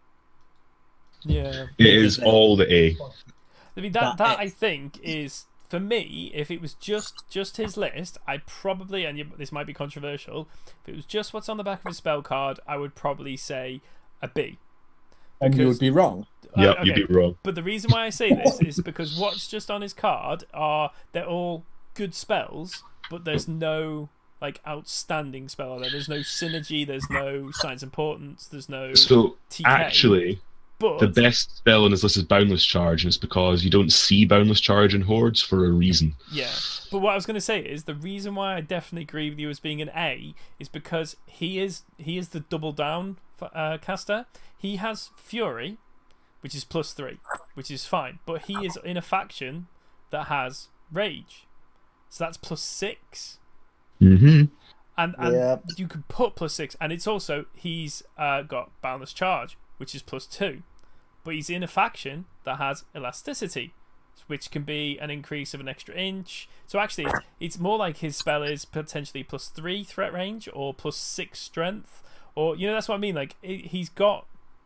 Yeah.
It is all the A.
I mean that
That
that I
X.
think is, for me, if it was just just his list, I'd probably, and you, this might be controversial, if it was just what's on the back of his spell card, I would probably say a B.
And you
Because-
would be wrong.
Uh,
Yep,
okay.
you'd be wrong.
But the reason why I say this is because what's just on his card are, they're all good spells, but there's no like outstanding spell there. There's no synergy. There's no science importance. There's no
So
T K.
actually,
but
the best spell on his list is Boundless Charge, and it's because you don't see Boundless Charge in Hordes for a reason.
yeah. But what I was going to say is the reason why I definitely agree with you as being an A is because he is he is the double down uh, caster. He has Fury, which is plus three, which is fine. But he is in a faction that has Rage, so that's plus six.
Mm-hmm.
And and
Yeah.
you could put plus six, and it's also he's uh, got Boundless Charge, which is plus two, but he's in a faction that has Elasticity, which can be an increase of an extra inch. So actually, it's, it's more like his spell is potentially plus three threat range or plus six strength, or you know that's what I mean. Like it, he's got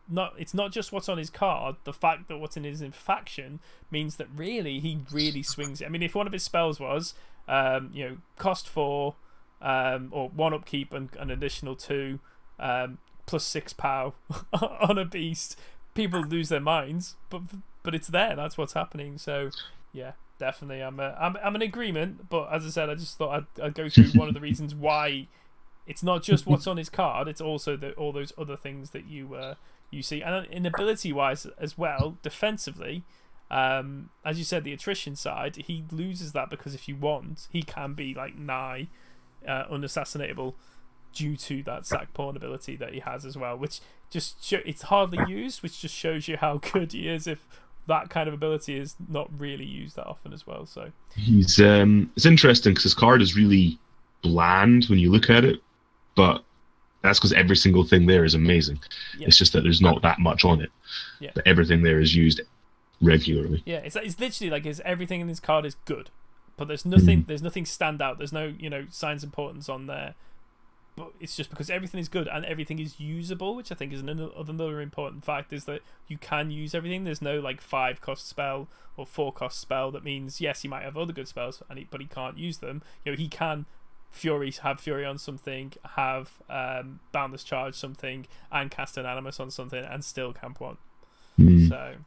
not it's not just what's on his card. The fact that what's in his faction means that really he really swings it. I mean, if one of his spells was, um, you know, cost four, um, or one upkeep and an additional two, um, plus six power on a beast, people lose their minds. But but it's there. That's what's happening. So yeah, definitely, I'm a, I'm I'm in agreement. But as I said, I just thought I'd, I'd go through one of the reasons why it's not just what's on his card. It's also the, all those other things that you uh, you see, and in ability wise as well, defensively. Um, as you said, the attrition side, he loses that because if you want, he can be like nigh uh, unassassinatable due to that sack pawn ability that he has as well, which just show, it's hardly used, which just shows you how good he is if that kind of ability is not really used that often as well. So
he's um, it's interesting because his card is really bland when you look at it, but that's because every single thing there is amazing. Yeah. It's just that there's not that much on it.
Yeah.
But everything there is used regularly.
Yeah, it's it's literally like his everything in his card is good, but there's nothing
mm.
there's nothing stand out. There's no you know signs of importance on there, but it's just because everything is good and everything is usable, which I think is another another important fact is that you can use everything. There's no like five cost spell or four cost spell that means yes he might have other good spells and he, but he can't use them. You know he can Fury have Fury on something, have um, Boundless Charge something, and cast an Animus on something, and still camp one.
Mm.
So,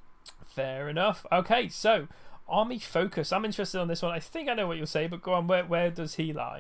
fair enough. Okay, so Army Focus. I'm interested on this one. I think I know what you'll say, but go on. Where where does he lie?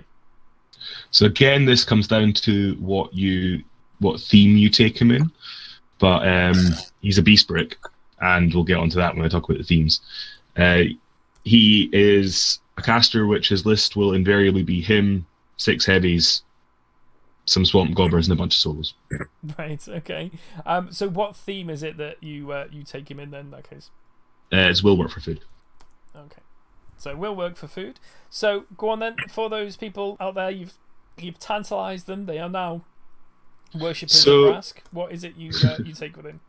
So again, this comes down to what you what theme you take him in. But um, he's a Beast Brick, and we'll get onto that when I talk about the themes. Uh, he is a caster which his list will invariably be him, six heavies, some swamp goblins, and a bunch of solos.
Right, okay. Um, so what theme is it that you uh, you take him in then in that case?
Uh, it's will work for food.
Okay. So will work for food. So go on then, for those people out there, you've you've tantalized them, they are now worshippers
so,
of Rask. What is it you uh, you take with him?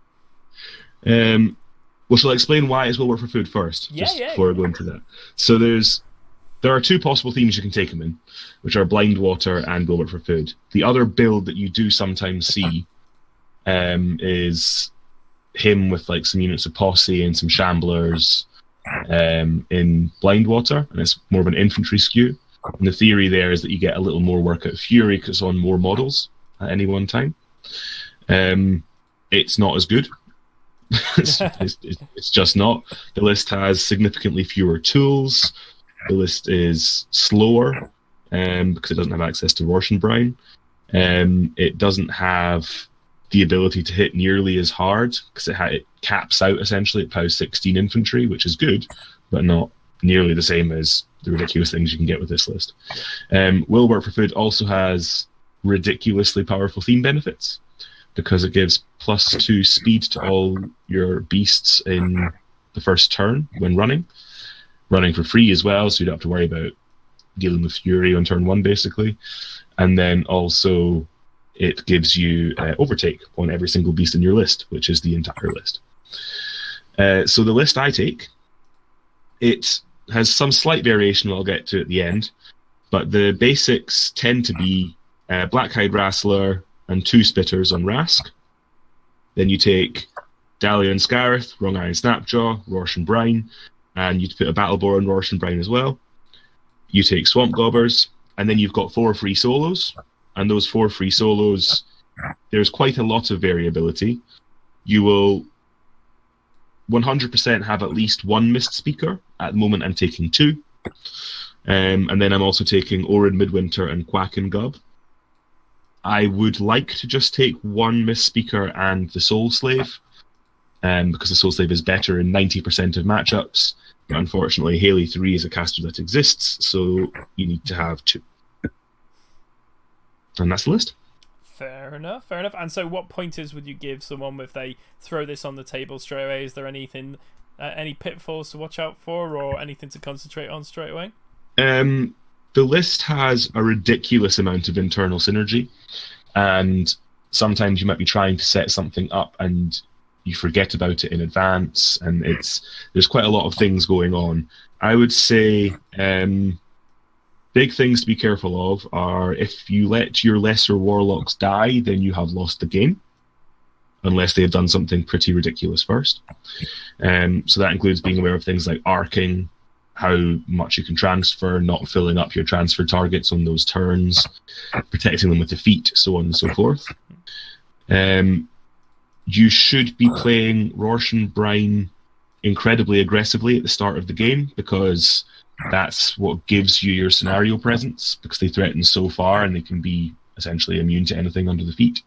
Um well shall I explain why it's will work for food first?
Yeah,
just
yeah.
Before I go into that. So there's There are two possible themes you can take him in, which are Blind Water and Will Work for Food. The other build that you do sometimes see um, is him with like some units of Posse and some Shamblers um, in Blind Water, and it's more of an infantry skew. And the theory there is that you get a little more work out of Fury because it's on more models at any one time. Um, it's not as good. it's, it's, it's just not. The list has significantly fewer tools. The list is slower um, because it doesn't have access to Rorschenbrine. Um, it doesn't have the ability to hit nearly as hard because it, ha- it caps out essentially at POW sixteen infantry, which is good, but not nearly the same as the ridiculous things you can get with this list. Um, Will Work for Food also has ridiculously powerful theme benefits because it gives plus two speed to all your beasts in the first turn when running. Running for free as well, so you don't have to worry about dealing with Fury on turn one, basically. And then also, it gives you uh, overtake on every single beast in your list, which is the entire list. Uh, so the list I take, it has some slight variation I'll get to at the end, but the basics tend to be uh, Blackhide Wrastler and two Spitters on Rask. Then you take Dahlia and Scarith, Wrong Iron Snapjaw, Rorschenbrine, and you put a Battle Boar on Rorschenbrine as well. You take Swamp Gobbers, and then you've got four free solos. And those four free solos, there's quite a lot of variability. You will one hundred percent have at least one Mist Speaker. At the moment, I'm taking two. Um, and then I'm also taking Orin Midwinter and Quack and Gub. I would like to just take one Mist Speaker and the Soul Slave, um, because the Soul Slave is better in ninety percent of matchups. But unfortunately, Haley three is a caster that exists, so you need to have two. And that's the list.
Fair enough, fair enough. And so what pointers would you give someone if they throw this on the table straight away? Is there anything, uh, any pitfalls to watch out for or anything to concentrate on straight away?
Um, the list has a ridiculous amount of internal synergy, and sometimes you might be trying to set something up and you forget about it in advance, and it's there's quite a lot of things going on. I would say um, big things to be careful of are if you let your lesser warlocks die, then you have lost the game. unless they have done something pretty ridiculous first. Um, so that includes being aware of things like arcing, how much you can transfer, not filling up your transfer targets on those turns, protecting them with defeat, so on and so forth. Um, you should be playing Roshan Brine incredibly aggressively at the start of the game, because that's what gives you your scenario presence, because they threaten so far and they can be essentially immune to anything under the feet.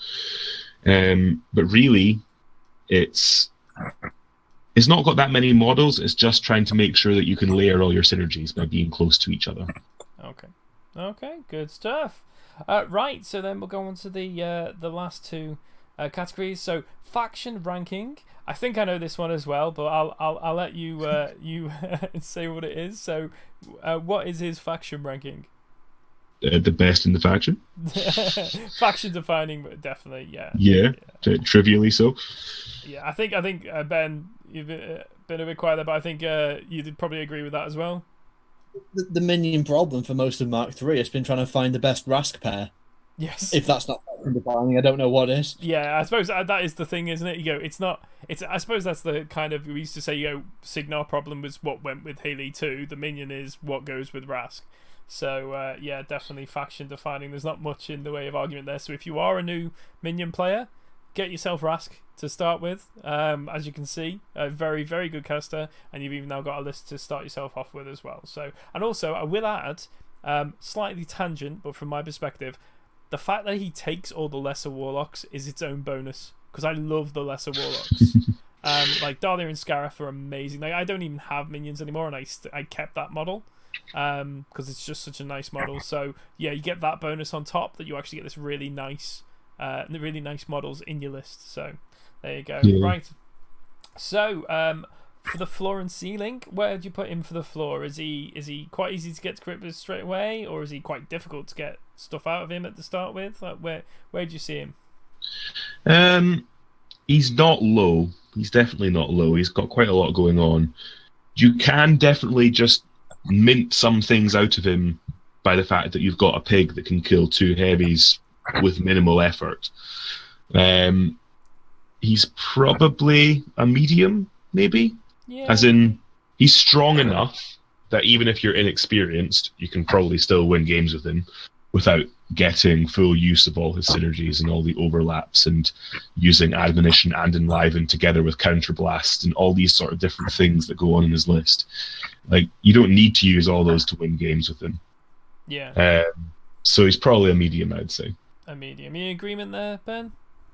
Um, but really, it's it's not got that many models. It's just trying to make sure that you can layer all your synergies by being close to each other.
Okay, okay, good stuff. Uh, right, so then we'll go on to the uh, the last two uh, categories. So faction ranking. I think I know this one as well, but I'll I'll I'll let you uh, you say what it is. So, uh, what is his faction ranking?
Uh, the best in the faction.
Faction defining, but definitely, yeah.
Yeah,
yeah.
Trivially so.
Yeah, I think I think uh, Ben, you've been, uh, been a bit quiet there, but I think uh, you'd probably agree with that as well.
The, the minion problem for most of Mark three has been trying to find the best Rask pair.
Yes.
If that's not faction defining, I don't know what is.
Yeah, I suppose that is the thing, isn't it? You go, it's not. It's. I suppose that's the kind of, we used to say, you know, Signar problem was what went with Haley two. The minion is what goes with Rask. So, uh, yeah, definitely faction defining. There's not much in the way of argument there. So if you are a new minion player, get yourself Rask to start with. Um, as you can see, a very, very good caster. And you've even now got a list to start yourself off with as well. So, and also, I will add, um, slightly tangent, but from my perspective, the fact that he takes all the lesser warlocks is its own bonus. Because I love the lesser warlocks. um, like, Dahlia and Scarif are amazing. Like, I don't even have minions anymore, and I, st- I kept that model. Um, because it's just such a nice model. So yeah, you get that bonus on top, that you actually get this really nice, uh, really nice models in your list. So there you go.
Yeah.
Right. So um, for the floor and ceiling, where do you put him for the floor? Is he is he quite easy to get to grip with straight away, or is he quite difficult to get stuff out of him at the start with? Like where where do you see him?
Um, he's not low. He's definitely not low. He's got quite a lot going on. You can definitely just mint some things out of him by the fact that you've got a pig that can kill two heavies with minimal effort. Um, he's probably a medium, maybe?
Yeah.
As in, he's strong enough that even if you're inexperienced, you can probably still win games with him without getting full use of all his synergies and all the overlaps and using Admonition and Enliven together with Counterblast and all these sort of different things that go on in his list. Like, you don't need to use all those to win games with him.
Yeah.
Um, so he's probably a medium, I'd say.
A medium. You in agreement there, Ben?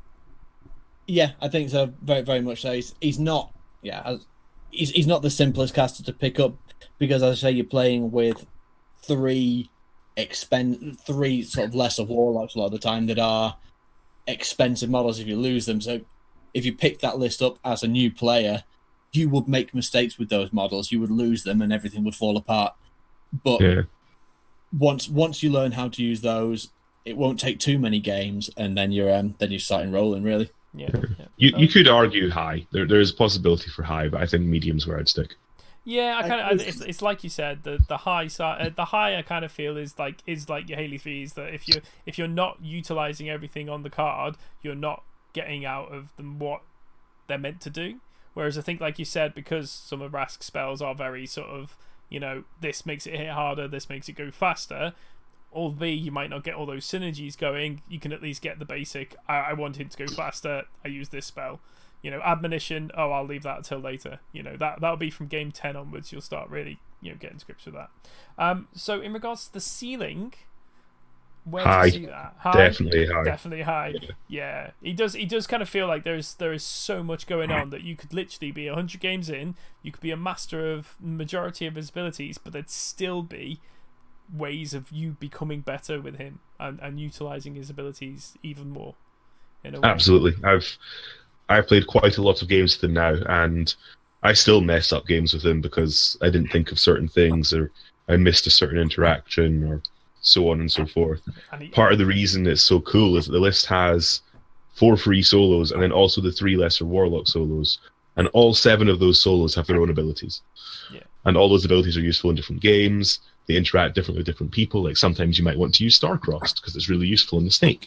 Yeah, I think so. Very, very much so. He's, he's not. Yeah, as, he's he's not the simplest caster to pick up, because, as I say, you're playing with three expend three sort of lesser warlocks a lot of the time that are expensive models if you lose them. So if you pick that list up as a new player, you would make mistakes with those models. You would lose them, and everything would fall apart. But
yeah.
once once you learn how to use those, it won't take too many games, and then you're um, then you're starting rolling really.
Yeah. yeah.
You you could argue high. There there is a possibility for high, but I think medium's where I'd stick.
Yeah, I kind of. It's, it's like you said, the the high side, uh, the high I kind of feel is like is like your Haley fees, that if you if you're not utilizing everything on the card, you're not getting out of them what they're meant to do. Whereas I think, like you said, because some of Rask's spells are very sort of, you know, this makes it hit harder, this makes it go faster. Albeit you might not get all those synergies going, you can at least get the basic. I, I want him to go faster. I use this spell. You know, Admonition, oh, I'll leave that until later. You know, that, that'll be from game ten onwards. You'll start really, you know, getting scripts with that. Um, so in regards to the ceiling, where
high.
do you see that? High?
Definitely high.
Definitely high.
Yeah.
yeah. He does he does kind of feel like there's there is so much going on that you could literally be one hundred games in, you could be a master of majority of his abilities, but there'd still be ways of you becoming better with him and, and utilizing his abilities even more. In a way.
Absolutely. I've I've played quite a lot of games with him now, and I still mess up games with him because I didn't think of certain things, or I missed a certain interaction, or so on and so forth. And he, Part of the reason it's so cool is that the list has four free solos and then also the three lesser warlock solos, and all seven of those solos have their own abilities.
Yeah.
And all those abilities are useful in different games. They interact differently with different people. Like sometimes you might want to use Starcrossed because it's really useful in the snake.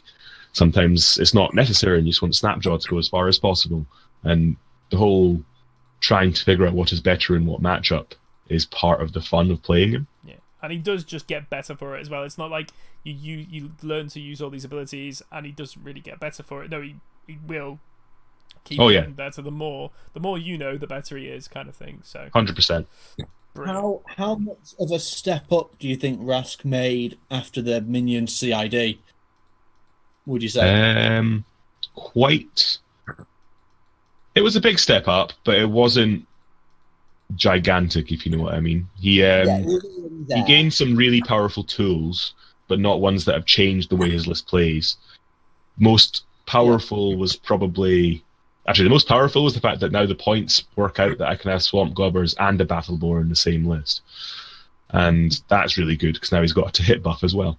sometimes it's not necessary, and you just want Snapjaw to go as far as possible. And the whole trying to figure out what is better in what matchup is part of the fun of playing him.
Yeah, and he does just get better for it as well. It's not like you you, you learn to use all these abilities and he doesn't really get better for it. No, he, he will keep
oh,
getting
yeah.
better. The more the more you know, the better he is, kind of thing. So
one hundred percent.
How how much of a step up do you think Rask made after the Minion C I D? Would you say?
Um, quite. It was a big step up, but it wasn't gigantic, if you know what I mean. He um,
yeah, really
he gained some really powerful tools, but not ones that have changed the way his list plays. Most powerful yeah. was probably... Actually, the most powerful was the fact that now the points work out that I can have Swamp Gobbers and a Battle Boar in the same list. And that's really good, because now he's got a hit buff as well.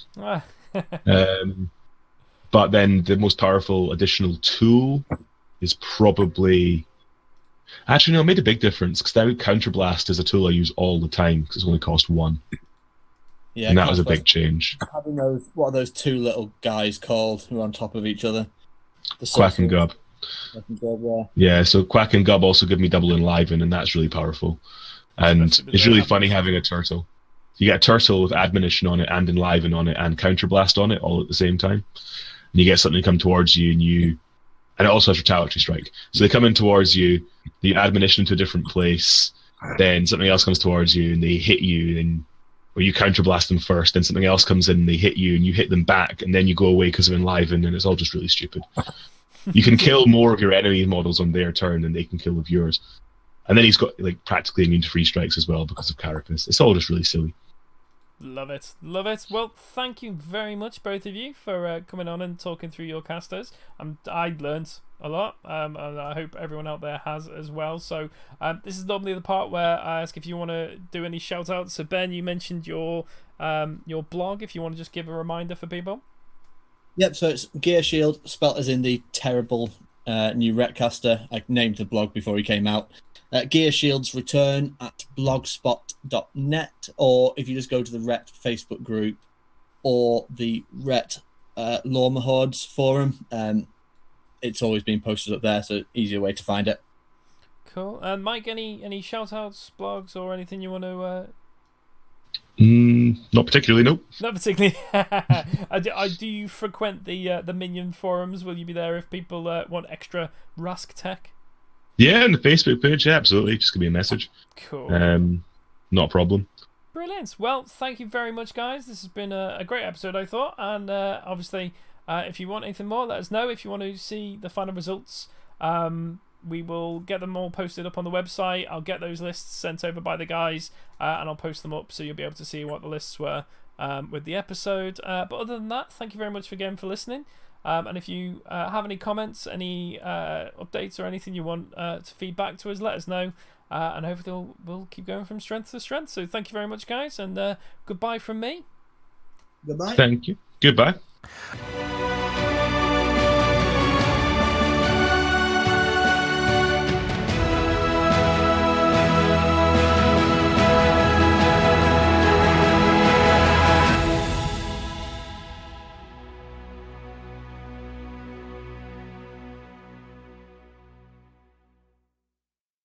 um, but then the most powerful additional tool is probably... Actually, no, it made a big difference, because now Counterblast is a tool I use all the time, because it's only cost one. Yeah, and that was a big change.
Having those, what are those two little guys called who are on top of each other?
The Quack and Gub.
Quack and Gub, yeah.
Yeah, so Quack and Gub also give me double Enliven, and that's really powerful. And it's really funny having a turtle. You get a turtle with Admonition on it, and Enliven on it, and Counterblast on it, all at the same time. And you get something come towards you, and you... And it also has Retaliatory Strike. So they come in towards you, you Admonition to a different place, then something else comes towards you, and they hit you, and or you counterblast them first, then something else comes in and they hit you and you hit them back, and then you go away because of Enliven, and it's all just really stupid. You can kill more of your enemy models on their turn than they can kill of yours. And then he's got like practically immune to free strikes as well because of Carapace. It's all just really silly.
Love it. Love it. Well, thank you very much, both of you, for uh, coming on and talking through your casters. Um, I learned a lot, um, and I hope everyone out there has as well. So um, this is normally the part where I ask if you want to do any shout-outs. So Ben, you mentioned your um, your blog, if you want to just give a reminder for people.
Yep, so it's Gear Shield, spelt as in the terrible uh, new Retcaster. I named the blog before he came out. Uh, Gear Shield's return at blogspot dot net, or if you just go to the Ret Facebook group or the Ret uh, Lorma Hordes forum, um, it's always been posted up there, so easier way to find it.
Cool. And Mike, any any shout outs, blogs, or anything you want to? Uh...
Mm, not particularly, nope.
Not particularly. I do, I, do you frequent the uh, the Minion forums? Will you be there if people uh, want extra Rask tech?
Yeah, on the Facebook page, yeah, absolutely. Just give me a message.
Cool.
Um, not a problem.
Brilliant. Well, thank you very much, guys. This has been a, a great episode, I thought. And uh, obviously, uh, if you want anything more, let us know. If you want to see the final results, um, we will get them all posted up on the website. I'll get those lists sent over by the guys, uh, and I'll post them up so you'll be able to see what the lists were um, with the episode. Uh, but other than that, thank you very much again for listening. Um, and if you uh, have any comments, any uh, updates, or anything you want uh, to feed back to us, let us know. Uh, and hopefully we'll, we'll keep going from strength to strength. So thank you very much, guys, and uh, goodbye from me.
Goodbye.
Thank you. Goodbye.